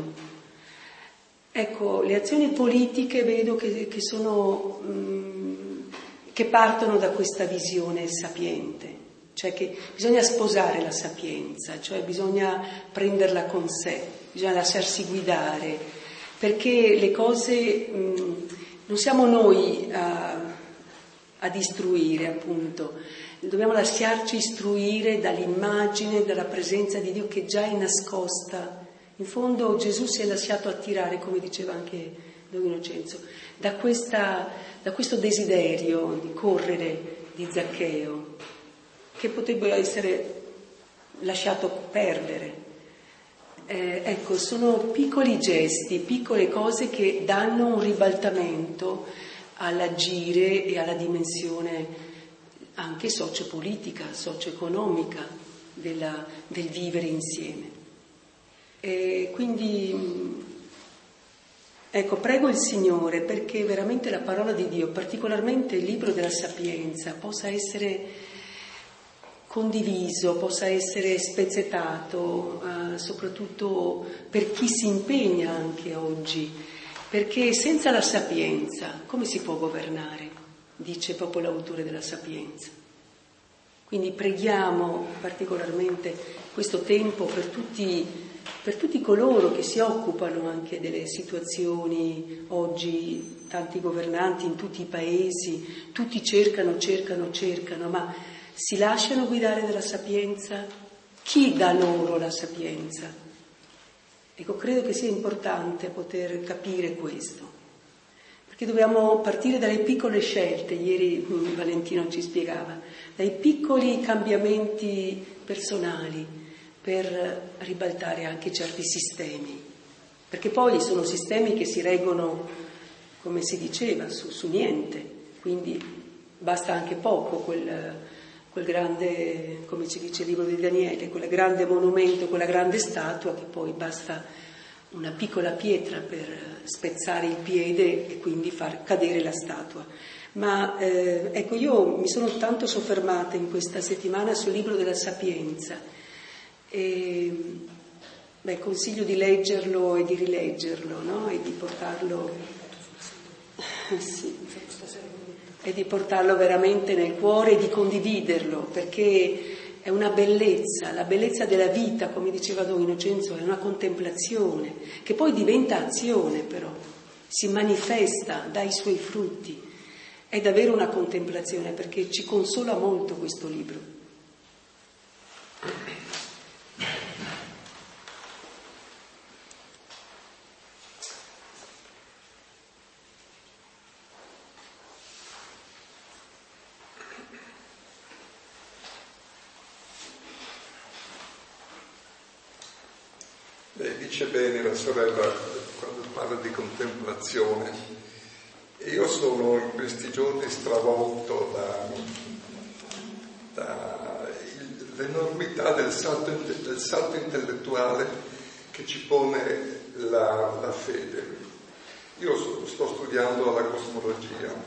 Ecco, le azioni politiche vedo che, che sono, mh, che partono da questa visione sapiente, cioè che bisogna sposare la sapienza, cioè bisogna prenderla con sé, bisogna lasciarsi guidare, perché le cose mh, non siamo noi a, a istruire, appunto, dobbiamo lasciarci istruire dall'immagine, dalla presenza di Dio che già è nascosta. In fondo Gesù si è lasciato attirare, come diceva anche Don Innocenzo, da, questa, da questo desiderio di correre di Zaccheo, che potrebbe essere lasciato perdere. Eh, ecco, sono piccoli gesti, piccole cose che danno un ribaltamento all'agire e alla dimensione anche sociopolitica, socio-economica della, del vivere insieme. E quindi, ecco, prego il Signore perché veramente la parola di Dio, particolarmente il libro della Sapienza, possa essere condiviso, possa essere spezzettato, eh, soprattutto per chi si impegna anche oggi, perché senza la sapienza come si può governare? Dice proprio l'autore della Sapienza. Quindi preghiamo particolarmente questo tempo per tutti, per tutti coloro che si occupano anche delle situazioni oggi, tanti governanti in tutti i paesi, tutti cercano, cercano, cercano, ma si lasciano guidare dalla sapienza? Chi dà loro la sapienza? Ecco, credo che sia importante poter capire questo, perché dobbiamo partire dalle piccole scelte, ieri Valentino ci spiegava, dai piccoli cambiamenti personali per ribaltare anche certi sistemi, perché poi sono sistemi che si reggono, come si diceva, su, su niente, quindi basta anche poco quel... quel grande, come ci dice il libro di Daniele, quel grande monumento, quella grande statua, che poi basta una piccola pietra per spezzare il piede e quindi far cadere la statua. Ma eh, ecco, io mi sono tanto soffermata in questa settimana sul libro della Sapienza e beh, consiglio di leggerlo e di rileggerlo, no? E di portarlo sì. e di portarlo veramente nel cuore e di condividerlo, perché è una bellezza, la bellezza della vita, come diceva Don Innocenzo, è una contemplazione, che poi diventa azione però, si manifesta, dà i suoi frutti, è davvero una contemplazione, perché ci consola molto questo libro. dice bene la sorella quando parla di contemplazione. E io sono in questi giorni stravolto da, da il, l'enormità del salto, del salto intellettuale che ci pone la, la fede. Io sto, sto studiando la cosmologia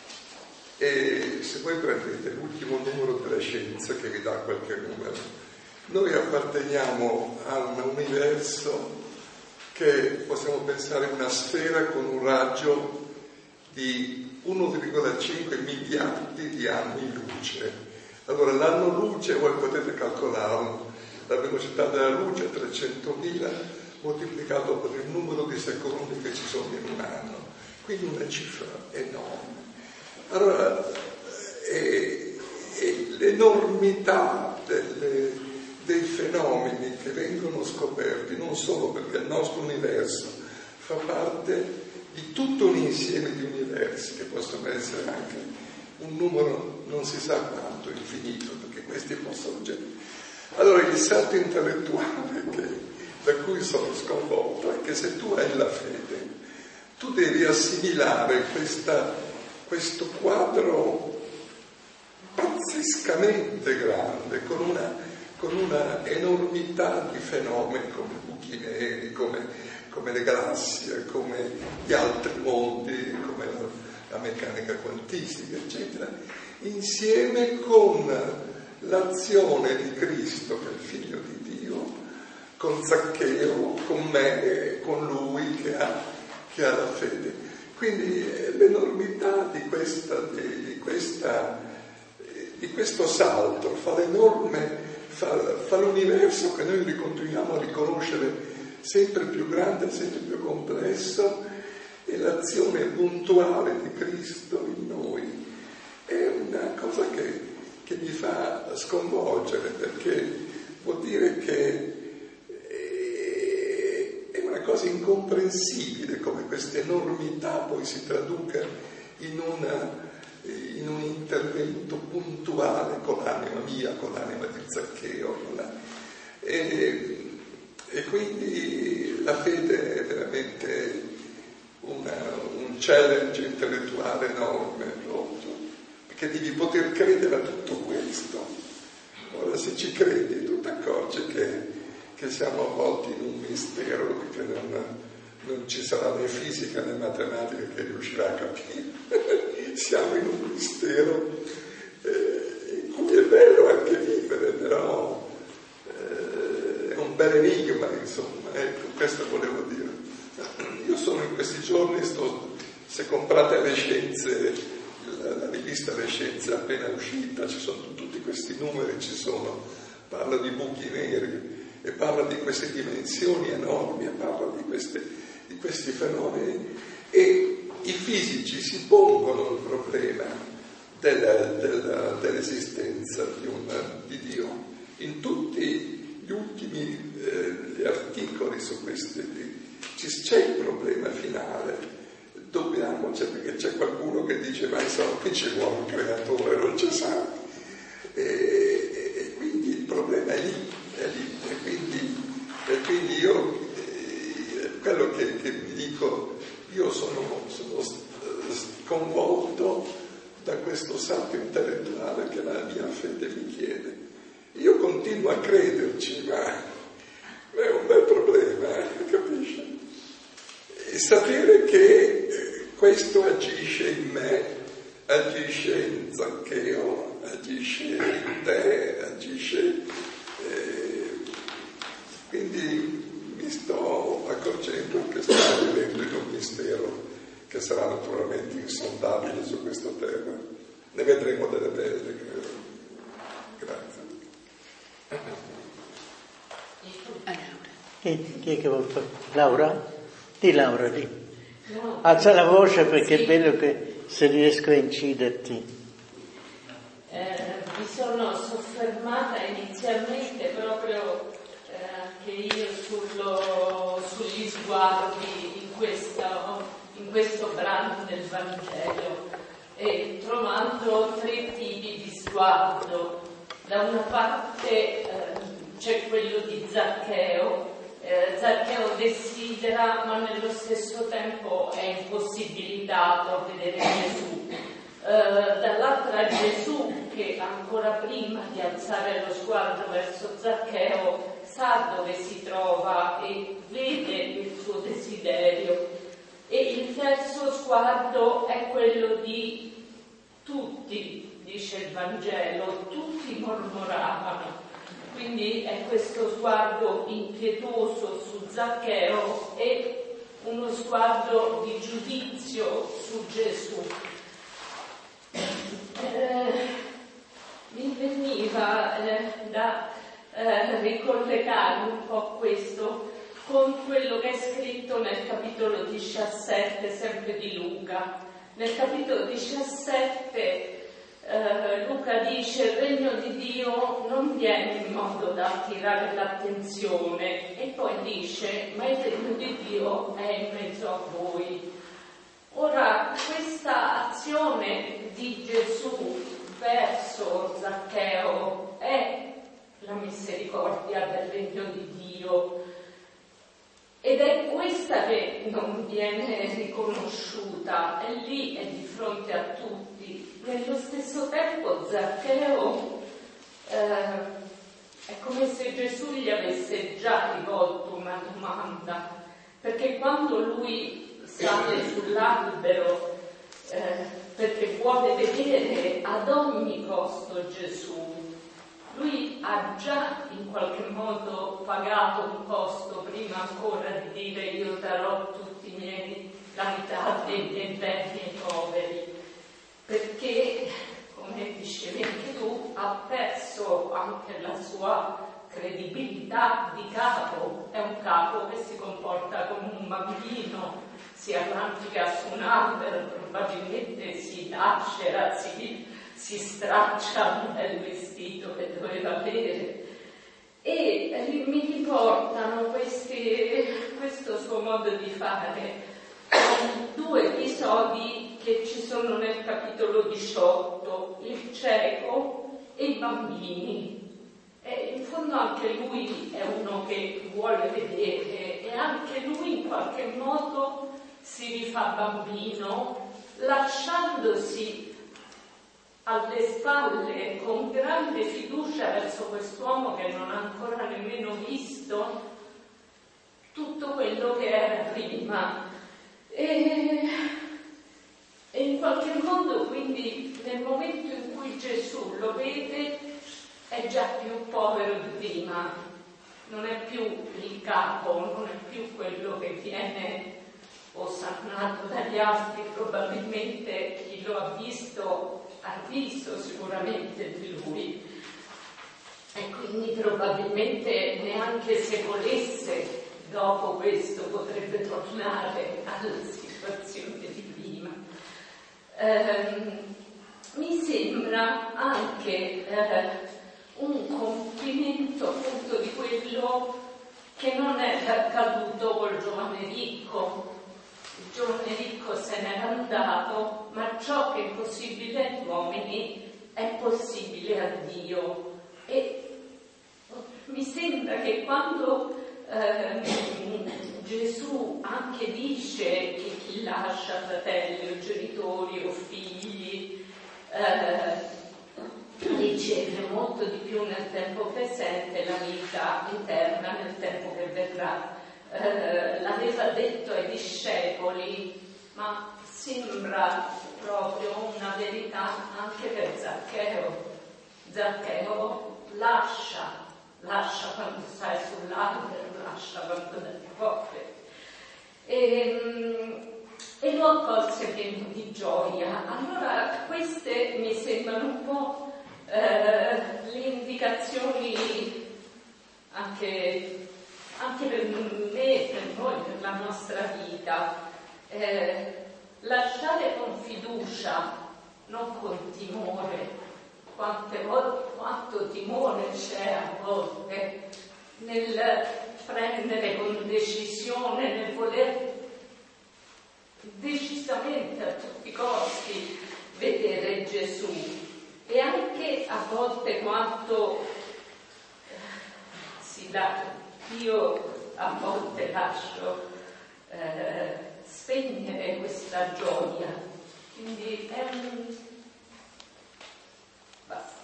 e se voi prendete l'ultimo numero della scienza che vi dà qualche numero, noi apparteniamo a un universo che possiamo pensare una sfera con un raggio di uno virgola cinque miliardi di anni luce. Allora l'anno luce voi potete calcolarlo, la velocità della luce è trecentomila moltiplicato per il numero di secondi che ci sono in un anno, quindi una cifra enorme. Allora è, è l'enormità delle, dei fenomeni che vengono scoperti, non solo perché il nostro universo fa parte di tutto un insieme di universi che possono essere anche un numero non si sa quanto, infinito, perché questi possono generare. Allora il salto intellettuale che, da cui sono sconvolto è che se tu hai la fede, tu devi assimilare questa questo quadro pazzescamente grande, con una, con una enormità di fenomeni come buchi neri, come, come le galassie, come gli altri mondi, come la, la meccanica quantistica, eccetera, insieme con l'azione di Cristo, che è il Figlio di Dio, con Zaccheo, con me, con lui che ha, che ha la fede. Quindi l'enormità di, questa, di, di, questa, di questo salto fa l'enorme, fa, fa l'universo che noi continuiamo a riconoscere sempre più grande, sempre più complesso, e l'azione puntuale di Cristo in noi è una cosa che, che mi fa sconvolgere, perché vuol dire che cosa incomprensibile come questa enormità poi si traduca in, una, in un intervento puntuale con l'anima mia, con l'anima di Zaccheo, la, e, e quindi la fede è veramente una, un challenge intellettuale enorme proprio, perché devi poter credere a tutto questo. Ora se ci credi tu ti accorgi che che siamo avvolti in un mistero che non, non ci sarà né fisica né matematica che riuscirà a capire. Siamo in un mistero eh, in cui è bello anche vivere, però eh, è un bel enigma, insomma, ecco, questo volevo dire. Io sono in questi giorni, sto, se comprate le scienze, la, la rivista Le Scienze è appena uscita, ci sono tutti questi numeri, ci sono, parla di buchi neri, e parla di queste dimensioni enormi, e parla di, queste, di questi fenomeni, e i fisici si pongono il problema della, della, dell'esistenza di, un, di Dio. In tutti gli ultimi eh, articoli su questi c'è il problema finale, dobbiamo, cioè, perché c'è qualcuno che dice ma insomma qui ci vuole un creatore, non ci sa, e, e, e quindi il problema è lì. E, e, quindi, e quindi io eh, quello che, che vi dico, io sono, sono sconvolto da questo salto intellettuale che la mia fede mi chiede. Io continuo a crederci, ma è un bel problema, eh, capisci? E sapere che questo agisce in me, agisce in Zaccheo, agisce in te, agisce... Quindi mi sto accorgendo che sto vivendo in un mistero che sarà naturalmente insondabile su questa terra. Ne vedremo delle belle, credo. Grazie. Chi, chi è che vuol fare? Laura? Di Laura, di. Alza la voce perché sì. È bello che se riesco a inciderti. Eh, mi sono soffermata inizialmente proprio che io sullo, sugli sguardi in questo, in questo brano del Vangelo, e trovando tre tipi di sguardo. Da una parte eh, c'è quello di Zaccheo, eh, Zaccheo desidera, ma nello stesso tempo è impossibilitato a vedere Gesù. Eh, dall'altra Gesù, che ancora prima di alzare lo sguardo verso Zaccheo sa dove si trova e vede il suo desiderio. E il terzo sguardo è quello di tutti, dice il Vangelo, tutti mormoravano. Quindi è questo sguardo impietoso su Zaccheo e uno sguardo di giudizio su Gesù. Eh, mi veniva eh, da eh, ricollegare un po' questo con quello che è scritto nel capitolo diciassette, sempre di Luca. Nel capitolo diciassette eh, Luca dice: il regno di Dio non viene in modo da attirare l'attenzione, e poi dice: ma il regno di Dio è in mezzo a voi. Ora, questa azione di Gesù verso Zaccheo è la misericordia del regno di Dio, ed è questa che non viene riconosciuta, e lì è di fronte a tutti. Nello stesso tempo Zaccheo eh, è come se Gesù gli avesse già rivolto una domanda, perché quando lui sale sull'albero eh, perché vuole vedere ad ogni costo Gesù, lui ha già in qualche modo pagato un costo prima ancora di dire: io darò tutti i miei, la metà dei miei beni ai poveri, perché, come dicevi anche tu, ha perso anche la sua credibilità di capo. È un capo che si comporta come un bambino, si arrampica su un albero, probabilmente si lacera, si, si straccia un bel vestito che doveva avere. E mi riportano questi, questo suo modo di fare due episodi che ci sono nel capitolo diciotto, il cieco e i bambini. E in fondo anche lui è uno che vuole vedere, e anche lui in qualche modo si rifà bambino, lasciandosi alle spalle con grande fiducia verso quest'uomo che non ha ancora nemmeno visto tutto quello che era prima. E, e in qualche modo quindi nel momento in cui Gesù lo vede è già più povero di prima, non è più il capo, non è più quello che viene osannato dagli altri. Probabilmente chi lo ha visto ha visto sicuramente di lui, e quindi probabilmente neanche se volesse dopo questo potrebbe tornare alla situazione di prima. Eh, mi sembra anche eh, un compimento appunto di quello che non è accaduto col giovane ricco. Il giovane ricco se n'era andato, ma ciò che è possibile agli uomini è possibile a Dio. E mi sembra che quando eh, Gesù anche dice che chi lascia fratelli o genitori o figli eh, riceve molto di più nel tempo presente la vita eterna nel tempo che verrà. Eh, l'aveva detto ai discepoli, ma sembra proprio una verità anche per Zaccheo. Zaccheo lascia, lascia quando stai sull'albero, lascia quando dai poveri. E, e lo accolse pieno di gioia. Allora queste mi sembrano un po' eh, le indicazioni anche anche per me, per noi, per la nostra vita. Eh, lasciare con fiducia, non con timore. Quante volte, quanto timore c'è a volte nel prendere con decisione, nel voler decisamente a tutti i costi vedere Gesù, e anche a volte quanto si dà. Io a volte lascio eh, spegnere questa gioia. Quindi è un... basta.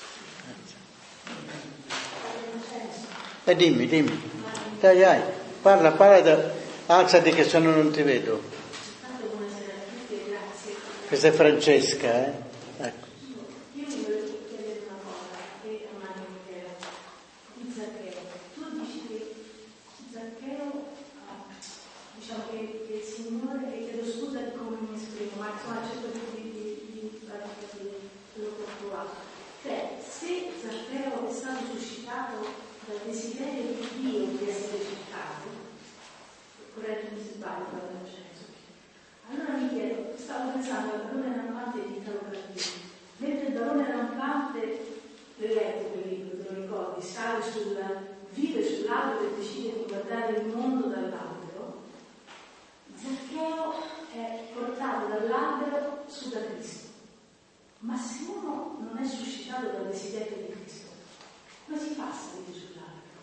E eh, dimmi, dimmi. Dai, dai, parla, parla, da... alzati che se no non ti vedo. Buonasera a tutti e grazie. Questa è Francesca, eh? Ecco. Io mi volevo chiedere una cosa, e a Mario Michele, di Zaccheo. Tu dici che Zaccheo, diciamo che, che il Signore, e chiedo scusa di come mi esprimo, ma insomma cerco di, di, di, di fare capire quello che ho provato. Cioè, se Zaccheo è stato suscitato dal desiderio di Dio di essere cercato, correggimi se sbaglio, allora mi chiedo, stavo pensando al barone rampante di Italo Calvino, mentre il barone rampante, l'hai letto quel libro, te lo ricordi, sale sul, vive sull'albero e decide di guardare il mondo dall'albero, Zaccheo è portato dall'albero su da Cristo. Ma se uno non è suscitato dal desiderio di Cristo, come si fa a salire sull'albero?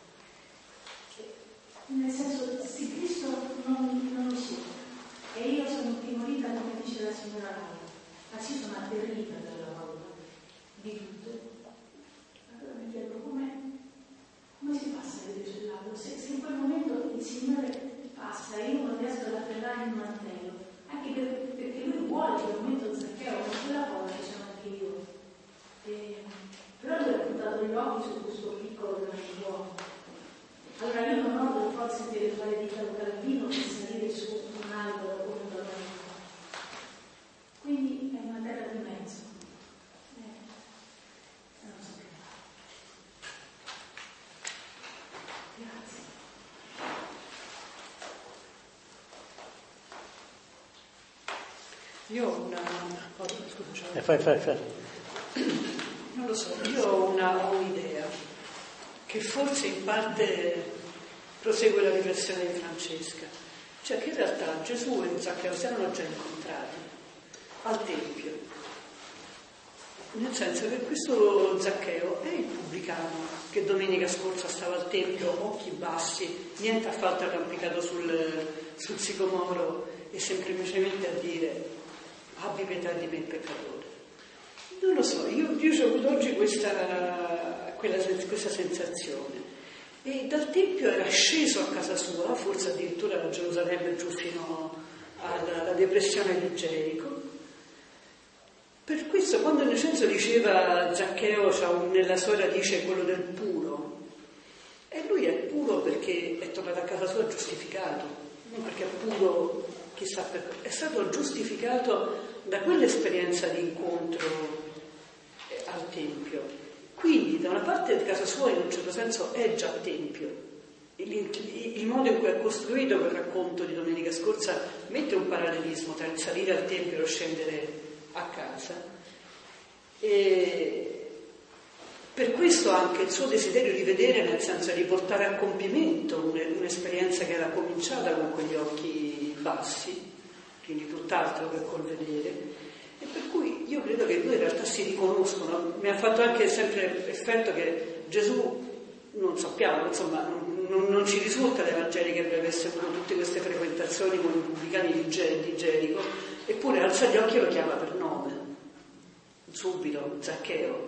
Nel senso, se Cristo non, non lo so, e io sono intimorita, come dice la signora Laura, ma sì, sono atterrita dalla paura di tutto. Allora mi chiedo come, come si fa a salire sull'albero? Se, se in quel momento il Signore passa e io non riesco ad afferrare il mantello, anche per, perché lui vuole che il momento Zaccheo, ma quella cosa ci sono anche io. E, però lui ha puntato gli occhi su questo piccolo grande uomo. Allora io non ho le forze intellettuali di Italo Calvino per salire su un albero come un barone. Quindi è una terra di mezzo. Eh, non so che fare. Grazie. Io ho una... Oh, scusa, Eh, fai, fai, fai. Non lo so, io ho una, ho un'idea che forse in parte prosegue la riflessione di Francesca, cioè che in realtà Gesù e Zaccheo si erano già incontrati al Tempio, nel senso che questo Zaccheo è il pubblicano che domenica scorsa stava al Tempio, occhi bassi, niente affatto arrampicato sul, sul sicomoro e semplicemente a dire abbi pietà di me peccatore. Non lo so, io, io ho avuto oggi questa, quella, questa sensazione. E dal Tempio era sceso a casa sua, forse addirittura da Gerusalemme giù fino alla, alla depressione di Gerico. Per questo quando Innocenzo diceva Zaccheo c'ha un, nella sua radice quello del puro, e lui è puro perché è tornato a casa sua giustificato, non perché è puro chissà perché, è stato giustificato da quell'esperienza di incontro al Tempio. Quindi da una parte casa sua in un certo senso è già Tempio, il, il modo in cui è costruito quel racconto di domenica scorsa mette un parallelismo tra il salire al Tempio e lo scendere a casa, e per questo anche il suo desiderio di vedere, nel senso di portare a compimento un'esperienza che era cominciata con quegli occhi bassi, quindi tutt'altro che col vedere. E per cui io credo che i due in realtà si riconoscono. Mi ha fatto anche sempre effetto che Gesù, non sappiamo, insomma, non, non, non ci risulta dall'Evangeli che avesse avuto tutte queste frequentazioni con i pubblicani di, Ger- di Gerico, eppure alza gli occhi e lo chiama per nome, subito, Zaccheo.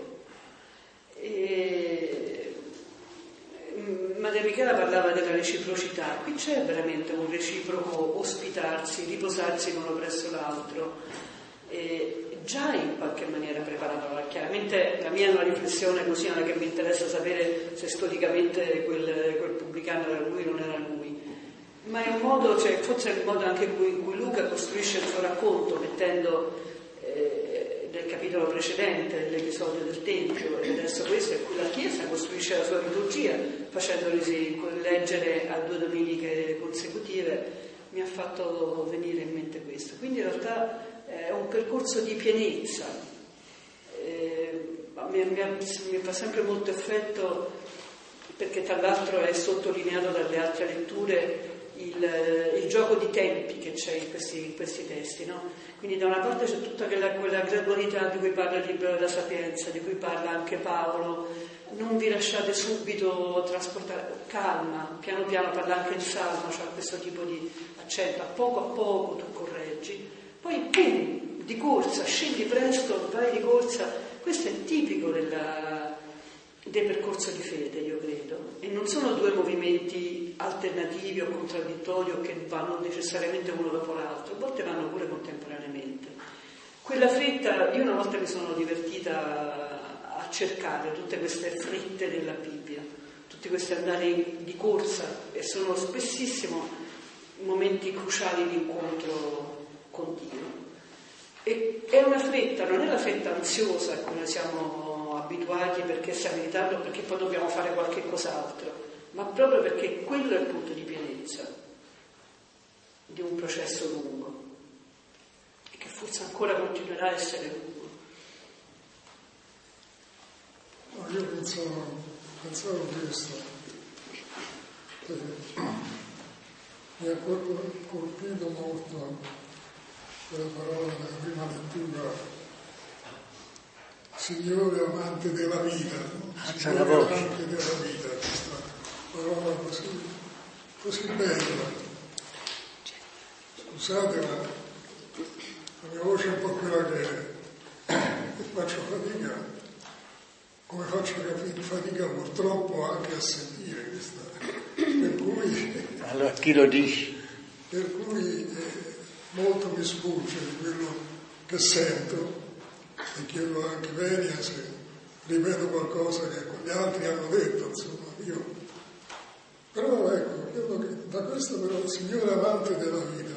E... Maria Michela parlava della reciprocità, qui c'è veramente un reciproco ospitarsi, riposarsi l'uno presso l'altro. E già in qualche maniera preparavano. Chiaramente la mia è una riflessione così, non è che mi interessa sapere se storicamente quel, quel pubblicano era lui o non era lui, ma è un modo, cioè forse è il modo anche in cui, in cui Luca costruisce il suo racconto, mettendo eh, nel capitolo precedente l'episodio del Tempio e adesso questo, in cui la Chiesa costruisce la sua liturgia facendolisi leggere a due domeniche consecutive. Mi ha fatto venire in mente questo. Quindi in realtà è un percorso di pienezza. Eh, mi, mi, mi fa sempre molto effetto perché tra l'altro è sottolineato dalle altre letture il, il gioco di tempi che c'è in questi, in questi testi, no? Quindi da una parte c'è tutta quella, quella gradualità di cui parla il libro della Sapienza, di cui parla anche Paolo, non vi lasciate subito trasportare, calma, piano piano, parla anche il Salmo, c'ha questo tipo di accento, a poco a poco tu correggi, poi pum, di corsa, scendi presto, vai di corsa, questo è tipico della, del percorso di fede, io credo, e non sono due movimenti alternativi o contraddittori o che vanno necessariamente uno dopo l'altro, a volte vanno pure contemporaneamente. Quella fretta, io una volta mi sono divertita a cercare tutte queste frette della Bibbia, tutti questi andare di corsa, e sono spessissimo momenti cruciali di incontro continuo. E è una fretta, non è la fretta ansiosa a cui noi siamo abituati perché stiamo in ritardo, perché poi dobbiamo fare qualche cos'altro, ma proprio perché quello è il punto di pienezza di un processo lungo e che forse ancora continuerà a essere lungo. No, io pensavo, pensavo questo, eh, mi ha colpito molto quella parola della prima lettura, Signore amante della vita, no? Signore amante della vita, questa parola così, così bella. Scusate, ma la mia voce è un po' quella che è, e faccio fatica, come faccio fatica purtroppo anche a sentire questa, per cui... Allora chi lo dice? Per cui eh, molto mi sfugge di quello che sento, e chiedo anche venia se ripeto qualcosa che gli altri hanno detto, insomma, io. Però ecco, credo che da questo però il Signore amante della vita.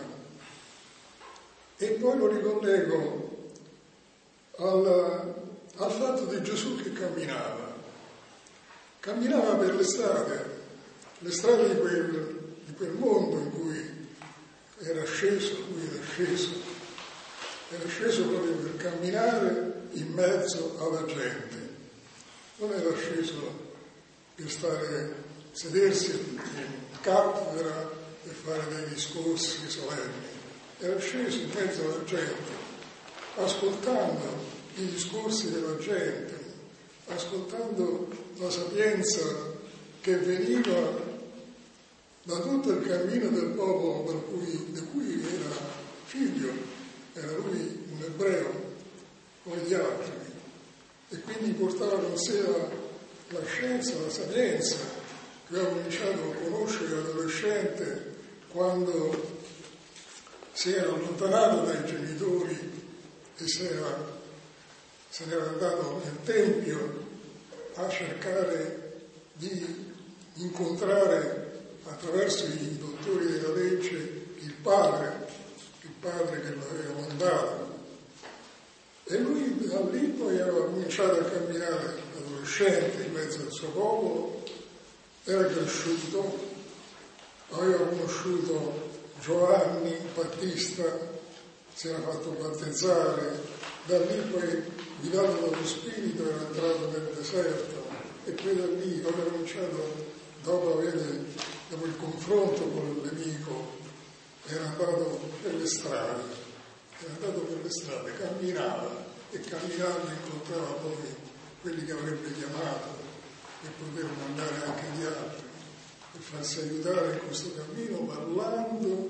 E poi lo ricollego al, al fatto di Gesù che camminava. Camminava per le strade, le strade di quel, di quel mondo in cui era sceso, lui era sceso. Era sceso proprio per camminare in mezzo alla gente. Non era sceso per stare, sedersi in cattedra e fare dei discorsi solenni. Era sceso in mezzo alla gente, ascoltando i discorsi della gente, ascoltando la sapienza che veniva da tutto il cammino del popolo per cui, di cui era figlio. Era lui un ebreo come gli altri, e quindi portava con sé la, la scienza, la sapienza che aveva cominciato a conoscere adolescente quando si era allontanato dai genitori e si era, se n'era andato nel Tempio a cercare di incontrare attraverso i dottori della legge il Padre, il Padre che l'aveva mandato. E lui da lì poi aveva cominciato a camminare adolescente in mezzo al suo popolo, era cresciuto, aveva conosciuto Giovanni Battista, si era fatto battezzare, da lì poi guidato dallo Spirito era entrato nel deserto, e poi da lì aveva cominciato, dopo, avere, dopo il confronto con il nemico, era andato per le strade, era andato per le strade, camminava, e camminando incontrava poi quelli che avrebbe chiamato per poter mandare anche gli altri, per farsi aiutare in questo cammino, parlando,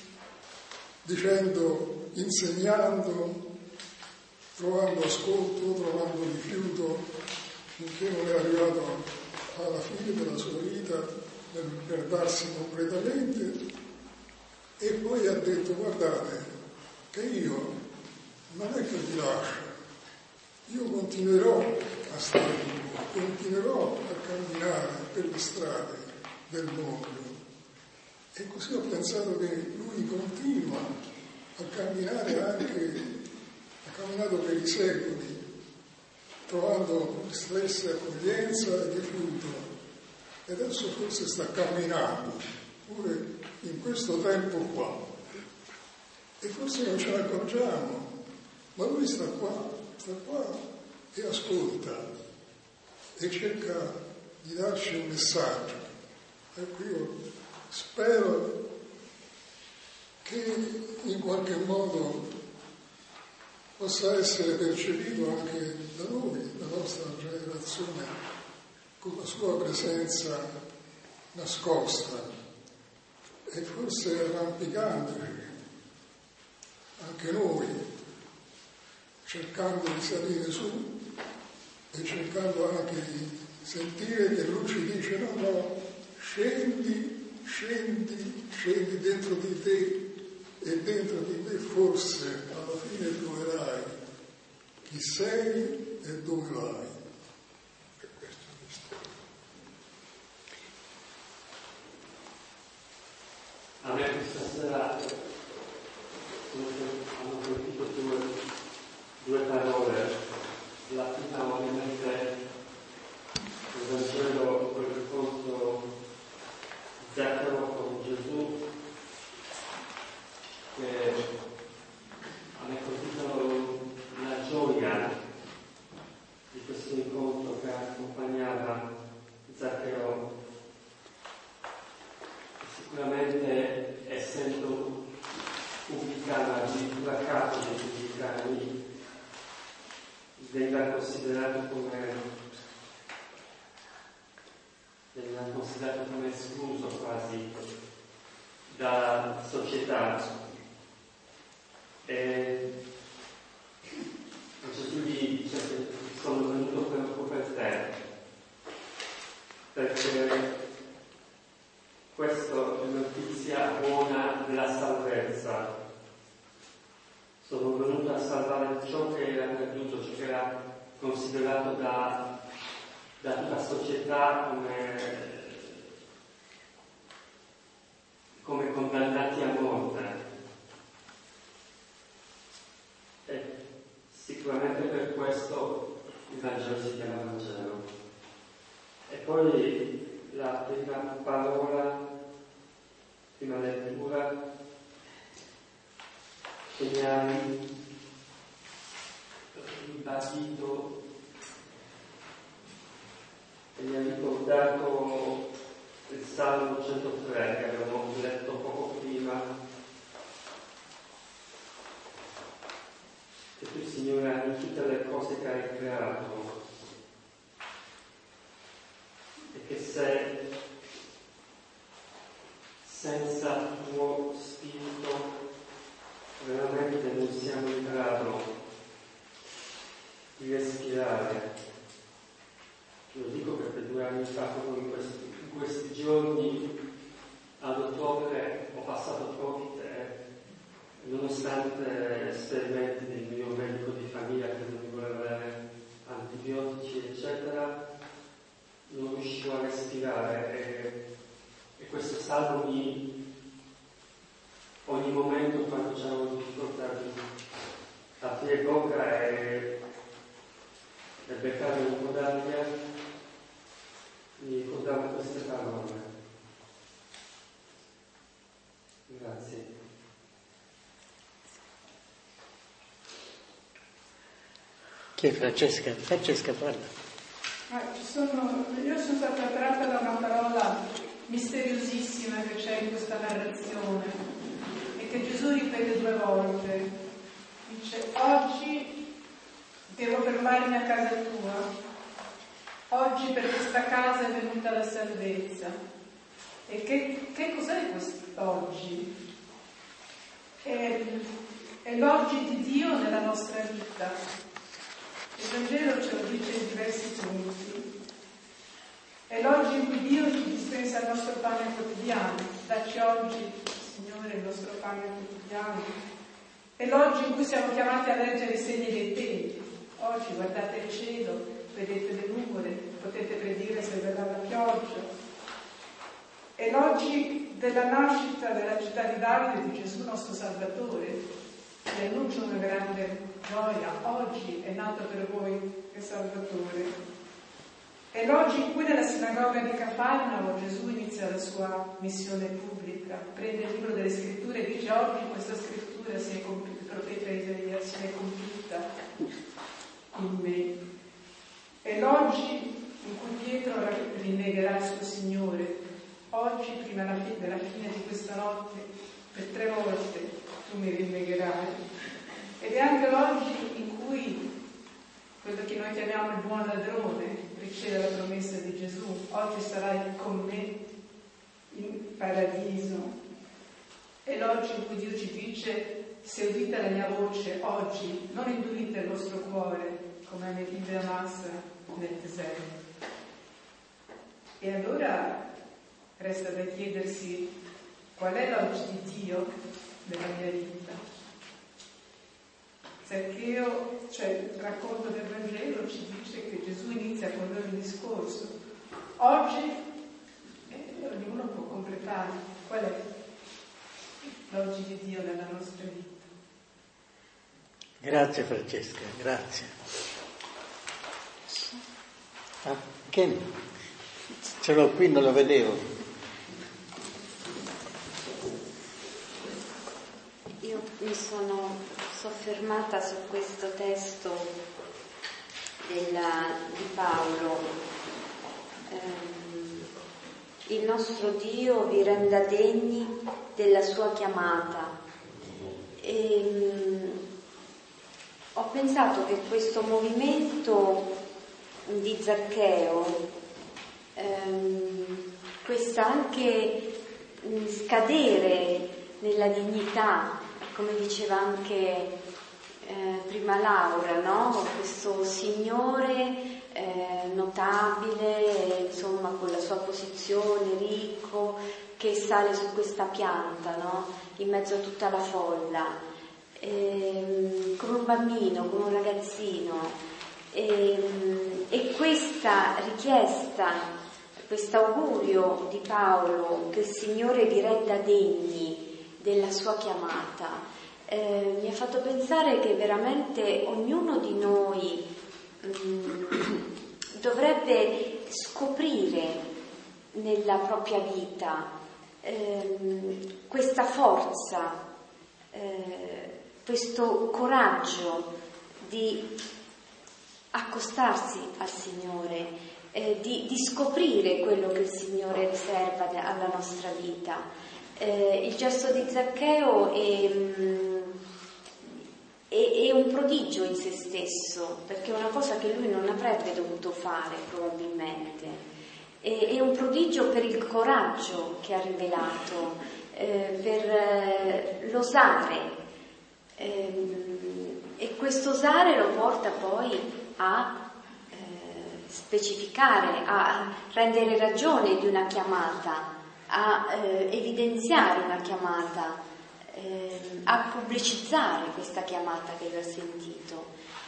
dicendo, insegnando, trovando ascolto, trovando rifiuto, finché non è arrivato alla fine della sua vita per, per darsi completamente. E poi ha detto: guardate che io non è che vi lascio, io continuerò a stare con voi, continuerò a camminare per le strade del mondo. E così ho pensato che lui continua a camminare anche, ha camminato per i secoli, trovando stessa accoglienza e rifiuto, e adesso forse sta camminando pure in questo tempo qua, e forse non ce ne accorgiamo, ma lui sta qua, sta qua e ascolta e cerca di darci un messaggio. Ecco, io spero che in qualche modo possa essere percepito anche da noi, la nostra generazione, con la sua presenza nascosta e forse arrampicandoci anche noi, cercando di salire su e cercando anche di sentire che lui ci dice no, no, scendi, scendi, scendi dentro di te e dentro di te forse alla fine troverai chi sei e dove vai. Per questo mistero. A me questa sera hanno colpito due, due parole. La prima ovviamente il Vangelo, quell'incontro Zaccheo con Gesù, che a me ha colpito la gioia di questo incontro che accompagnava Zaccheo. Sicuramente essendo pubblicano, addirittura capo dei pubblicani, veniva considerato come veniva considerato come escluso quasi dalla società. E Gesù gli dice che sono venuto proprio per te, perché questa è notizia buona della salvezza. Sono venuto a salvare ciò che era perduto, ciò che era considerato da, da tutta la società come, come condannati a morte. E sicuramente per questo il Vangelo si chiama Vangelo. E poi la prima parola, prima lettura, che mi ha ribadito e mi ha ricordato il Salmo centotré che avevamo letto poco prima, che tu, Signore, ami tutte le cose che hai creato e che sei senza il tuo spirito veramente non siamo in grado di respirare. Lo dico perché due anni fa, proprio in questi, in questi giorni ad ottobre, ho passato Covid e nonostante esperimenti del mio medico di famiglia che non voleva avere antibiotici eccetera, non riuscivo a respirare e, e questo salmo mi ogni momento quando c'avevo difficoltà di aprire bocca e, e beccare un po' d'aria, mi ricordavo queste parole. Grazie. Chi è Francesca? Francesca, parla. Ah, ci sono, io sono stata attratta da una parola misteriosissima che c'è in questa narrazione, che Gesù ripete due volte. Dice: oggi devo fermarmi a casa tua, oggi per questa casa è venuta la salvezza. E che, che cos'è quest'oggi? È, è l'oggi di Dio nella nostra vita. Il Vangelo ce lo dice in diversi punti. È l'oggi in cui Dio ci dispensa il nostro pane quotidiano. Dacci oggi, Signore, il nostro pane quotidiano. È l'oggi in cui siamo chiamati a leggere i segni dei tempi. Oggi guardate il cielo, vedete le nuvole, potete predire se verrà la pioggia. È l'oggi della nascita della città di Davide, di Gesù nostro Salvatore. Vi annuncio una grande gioia: oggi è nato per voi il Salvatore. È l'oggi in cui nella sinagoga di Cafarnao Gesù inizia la sua missione pubblica, prende il libro delle scritture e dice: oggi questa scrittura si è compiuta, il profeta Isaia si è compiuta in me. È l'oggi in cui Pietro rinnegherà il suo Signore. Oggi, prima della fine di questa notte, per tre volte tu mi rinnegherai. Ed è anche l'oggi in cui quello che noi chiamiamo il buon ladrone riceve la promessa di Gesù: oggi sarai con me in paradiso. È l'oggi in cui Dio ci dice: se udite la mia voce oggi, non indurite il vostro cuore come in Massa nel deserto. E allora resta da chiedersi qual è l'oggi di Dio nella mia vita. Zaccheo, cioè il racconto del Vangelo ci dice che Gesù inizia con lui un discorso. Oggi eh, ognuno può completare qual è l'oggi di Dio nella nostra vita. Grazie Francesca, grazie. Ah, Ken, ce l'ho qui, non lo vedevo. Io mi sono soffermata su questo testo della, di Paolo. Ehm, il nostro Dio vi renda degni della sua chiamata. E, ho pensato che questo movimento di Zaccheo, ehm, questa anche mh, scadere nella dignità, come diceva anche eh, prima Laura, no? Questo signore eh, notabile, insomma, con la sua posizione, ricco, che sale su questa pianta, no? In mezzo a tutta la folla. Ehm, come un bambino, come un ragazzino, ehm, e questa richiesta, questo augurio di Paolo che il Signore vi renda degni della sua chiamata, eh, mi ha fatto pensare che veramente ognuno di noi mh, dovrebbe scoprire nella propria vita ehm, questa forza, eh, questo coraggio di accostarsi al Signore, eh, di, di scoprire quello che il Signore riserva alla nostra vita. Eh, il gesto di Zaccheo è, è, è un prodigio in se stesso, perché è una cosa che lui non avrebbe dovuto fare probabilmente. È, è un prodigio per il coraggio che ha rivelato, eh, per eh, l'osare. E questo osare lo porta poi a eh, specificare, a rendere ragione di una chiamata, a eh, evidenziare una chiamata, eh, a pubblicizzare questa chiamata che lui ha sentito.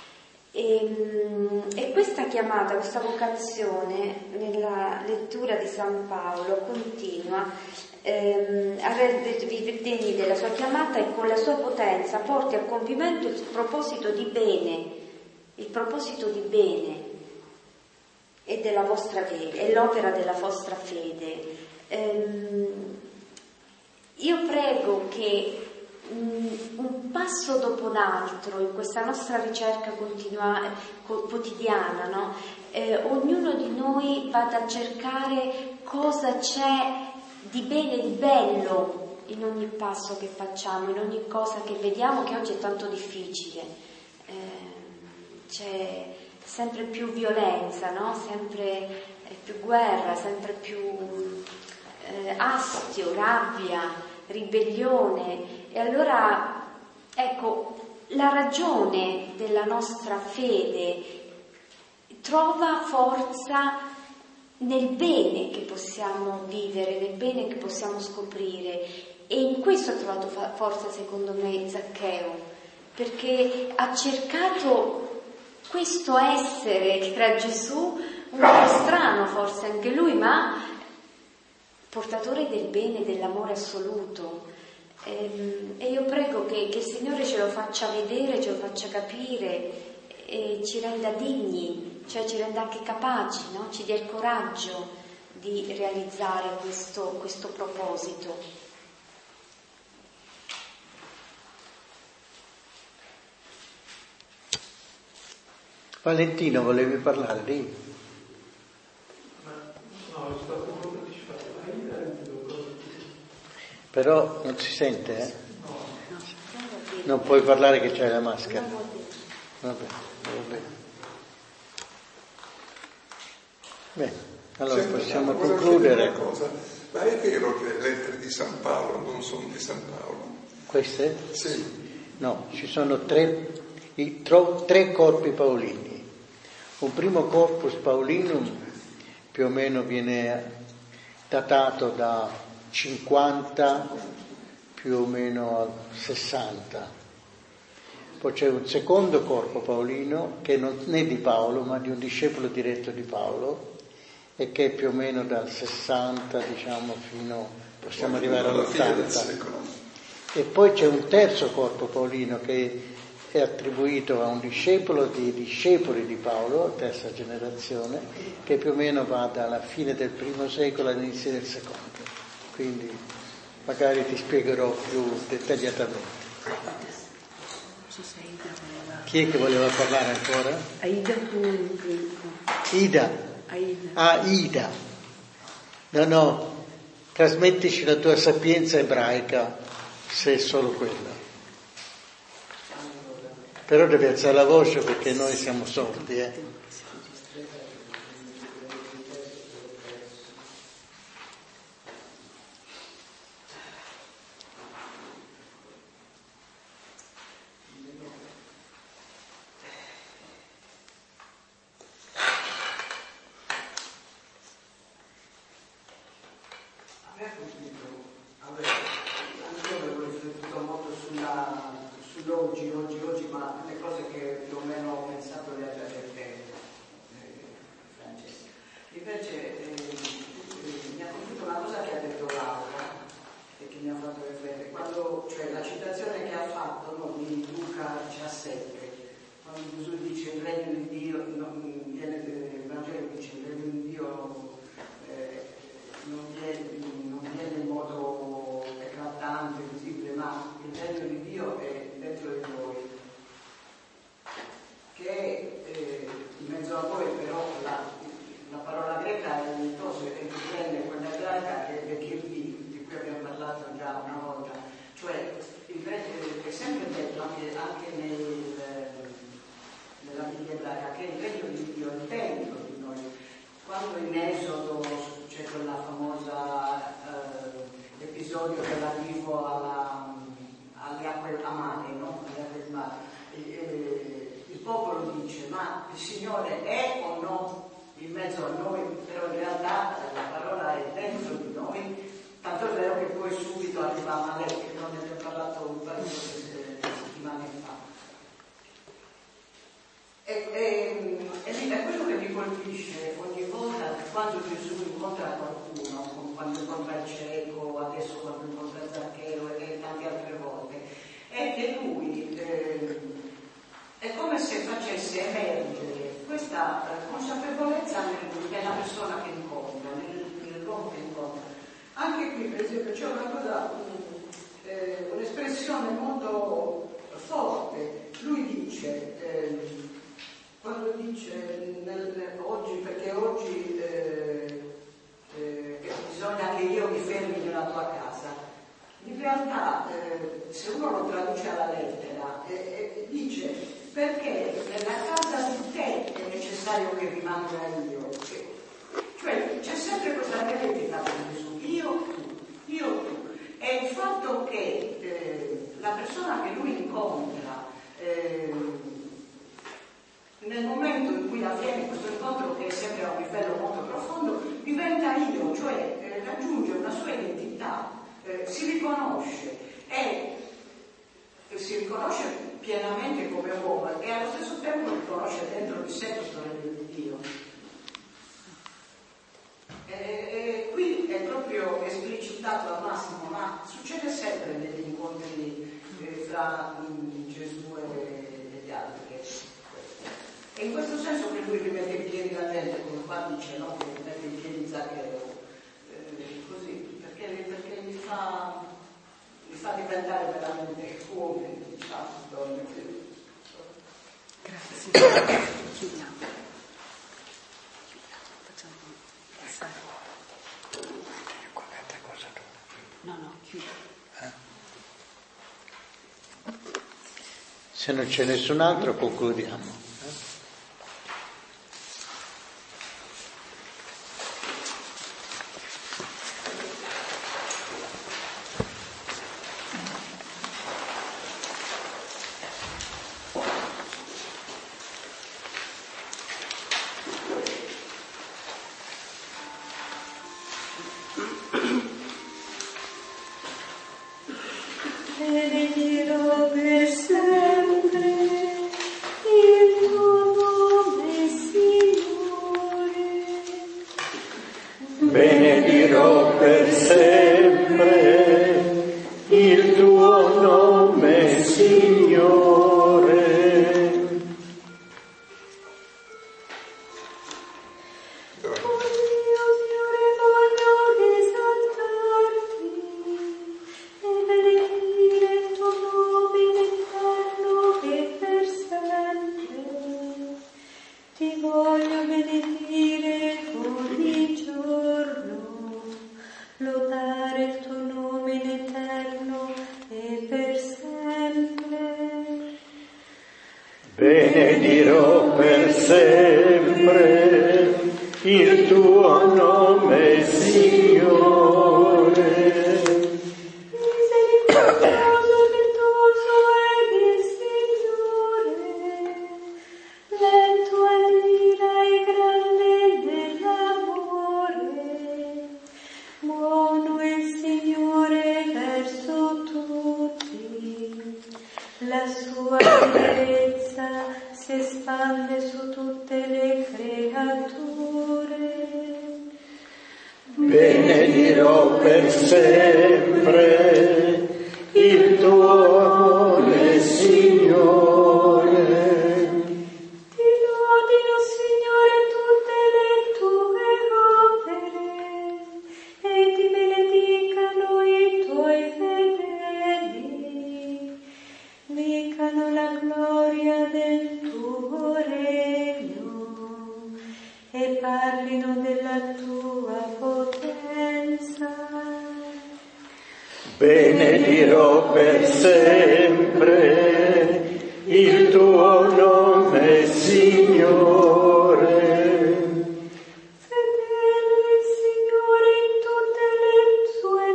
E, e questa chiamata, questa vocazione nella lettura di San Paolo continua ehm, a rendervi degni della sua chiamata e con la sua potenza porti a compimento il proposito di bene, il proposito di bene e della vostra fede, e l'opera della vostra fede. Ehm, io prego che un passo dopo l'altro in questa nostra ricerca continua, quotidiana, no? eh, ognuno di noi vada a cercare cosa c'è di bene e di bello in ogni passo che facciamo, in ogni cosa che vediamo, che oggi è tanto difficile. Eh, c'è sempre più violenza, no? Sempre più guerra, sempre più eh, astio, rabbia, ribellione. E allora, ecco, la ragione della nostra fede trova forza nel bene che possiamo vivere, nel bene che possiamo scoprire, e in questo ha trovato forza, secondo me, Zaccheo, perché ha cercato questo essere che era Gesù, un po' strano forse anche lui, ma portatore del bene, dell'amore assoluto. E io prego che, che il Signore ce lo faccia vedere, ce lo faccia capire e ci renda digni, cioè ci renda anche capaci, no? Ci dia il coraggio di realizzare questo, questo proposito. Valentino, volevi parlare lì? Però non si sente, eh? Non puoi parlare che c'hai la maschera. Vabbè, vabbè. Bene, allora Senta, possiamo volevo concludere. chiedere una cosa. Ma è vero che le lettere di San Paolo non sono di San Paolo? Queste? Sì. No, ci sono tre, i, tro, tre corpi paolini. Un primo corpus paulinum più o meno viene datato da cinquanta più o meno a sessanta. Poi c'è un secondo corpo paolino che non è di Paolo ma di un discepolo diretto di Paolo e che è più o meno dal sessanta, diciamo, fino, possiamo arrivare all'ottanta. E poi c'è un terzo corpo paolino che è attribuito a un discepolo di discepoli di Paolo, terza generazione, che più o meno va dalla fine del primo secolo all'inizio del secondo. Quindi magari ti spiegherò più dettagliatamente. Chi è che voleva parlare ancora? Aida. Ida. Aida. Ah, Ida. No, no, trasmettici la tua sapienza ebraica, se è solo quella. Però devi alzare la voce perché noi siamo sordi, eh. Oggi, oggi, oggi, ma le cose che più o meno ho pensato le abbia dette eh, Francesca. Invece eh, eh, mi ha colpito una cosa che ha detto Laura e che mi ha fatto riflettere, quando, cioè la citazione che ha fatto, no, di Luca diciassette, quando Gesù dice il regno di Dio, non, viene, il Vangelo dice il regno di Dio eh, non, viene, non viene in modo eclatante, visibile, ma il regno di Dio è dentro di voi, che eh, in mezzo a voi, però la, la parola greca è ventosa e prende quella greca che è kirvi, di cui abbiamo parlato già una volta, cioè il regno è sempre detto anche, anche nel, nella Bibbia ebraica che il regno di Dio è dentro di noi. Quando in Esodo c'è quella famosa eh, episodio relativo alla alle acque amare, no? Alle acque del mare. E, e, il popolo dice, ma il Signore è o no in mezzo a noi? Però in realtà la parola è dentro di noi, tanto è vero che poi subito arriva Amalek, che non ne abbiamo parlato un paio di settimane fa. E, e, e è quello che mi colpisce ogni volta quando Gesù incontra qualcuno, quando incontra il cieco, adesso quando incontra Zaccheo e tante altre volte, è che lui eh, è come se facesse emergere questa eh, consapevolezza nella persona che incontra, nel, nell'uomo che incontra. Anche qui, per esempio, c'è una cosa, eh, un'espressione molto forte. Lui dice, eh, quando dice nel, oggi, perché oggi eh, eh, bisogna che io mi fermi nella tua casa, in realtà eh, se uno lo traduce alla lettera eh, eh, dice perché nella casa di te è necessario che rimanga io, cioè c'è sempre questa dialettica con Gesù, io tu, io tu, e il fatto che eh, la persona che lui incontra eh, nel momento in cui avviene questo incontro, che è sempre a un livello molto profondo, diventa io, cioè eh, raggiunge una sua identità, eh, si riconosce e eh, si riconosce pienamente come uomo e allo stesso tempo riconosce dentro di sé questo regno di Dio. E, e qui è proprio esplicitato al massimo, ma succede sempre negli incontri eh, fra mh, Gesù e, e gli altri. E in questo senso che lui rimette i piedi alla gente, come qua dice, no? Che rimette i piedi Zaccheo, eh, così, perché, perché mi fa, mi fa diventare veramente come, diciamo, donne. Grazie. Chiudiamo. Facciamo passare. No, no, chiudiamo. non c'è nessun altro concludiamo. Benedirò per sempre il tuo nome, Signore. Benedirò per sempre il tuo nome, Signore. Benedirò per sempre il tuo nome, Signore. Misericordioso, virtuoso egli, Signore, lento all'ira e grande nell'amore, buono è il Signore verso tutti, la sua fierezza si espande su tutte le creature. Benedirò per sempre il tuo nome, Signore. Ti lodino, Signore, tutte le tue opere e ti benedicano i tuoi fedeli. Dicano la gloria del tuo regno e parlino della tua potenza. Benedirò per sempre il tuo nome, Signore. Fedele il Signore in tutte le sue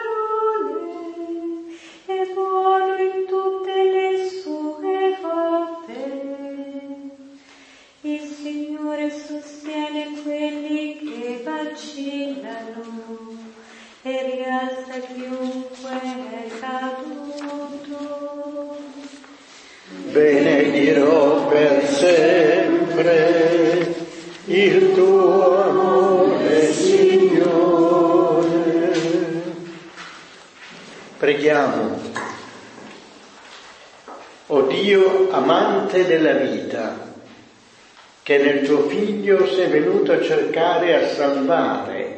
parole e buono in tutte le sue opere. Il Signore sostiene quelli che vacillano e rialza chiunque è caduto. Benedirò per sempre il tuo nome, Signore. Preghiamo. O Dio, amante della vita, che nel tuo Figlio sei venuto a cercare e a salvare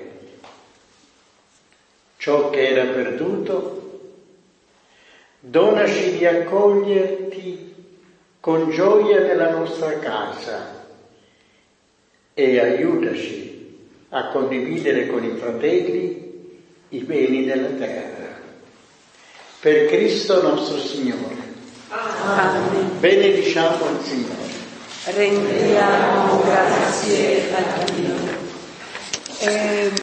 ciò che era perduto, donaci di accoglierti con gioia nella nostra casa e aiutaci a condividere con i fratelli i beni della terra. Per Cristo nostro Signore. Amen. Benediciamo il Signore. Rendiamo grazie a Dio. Eh,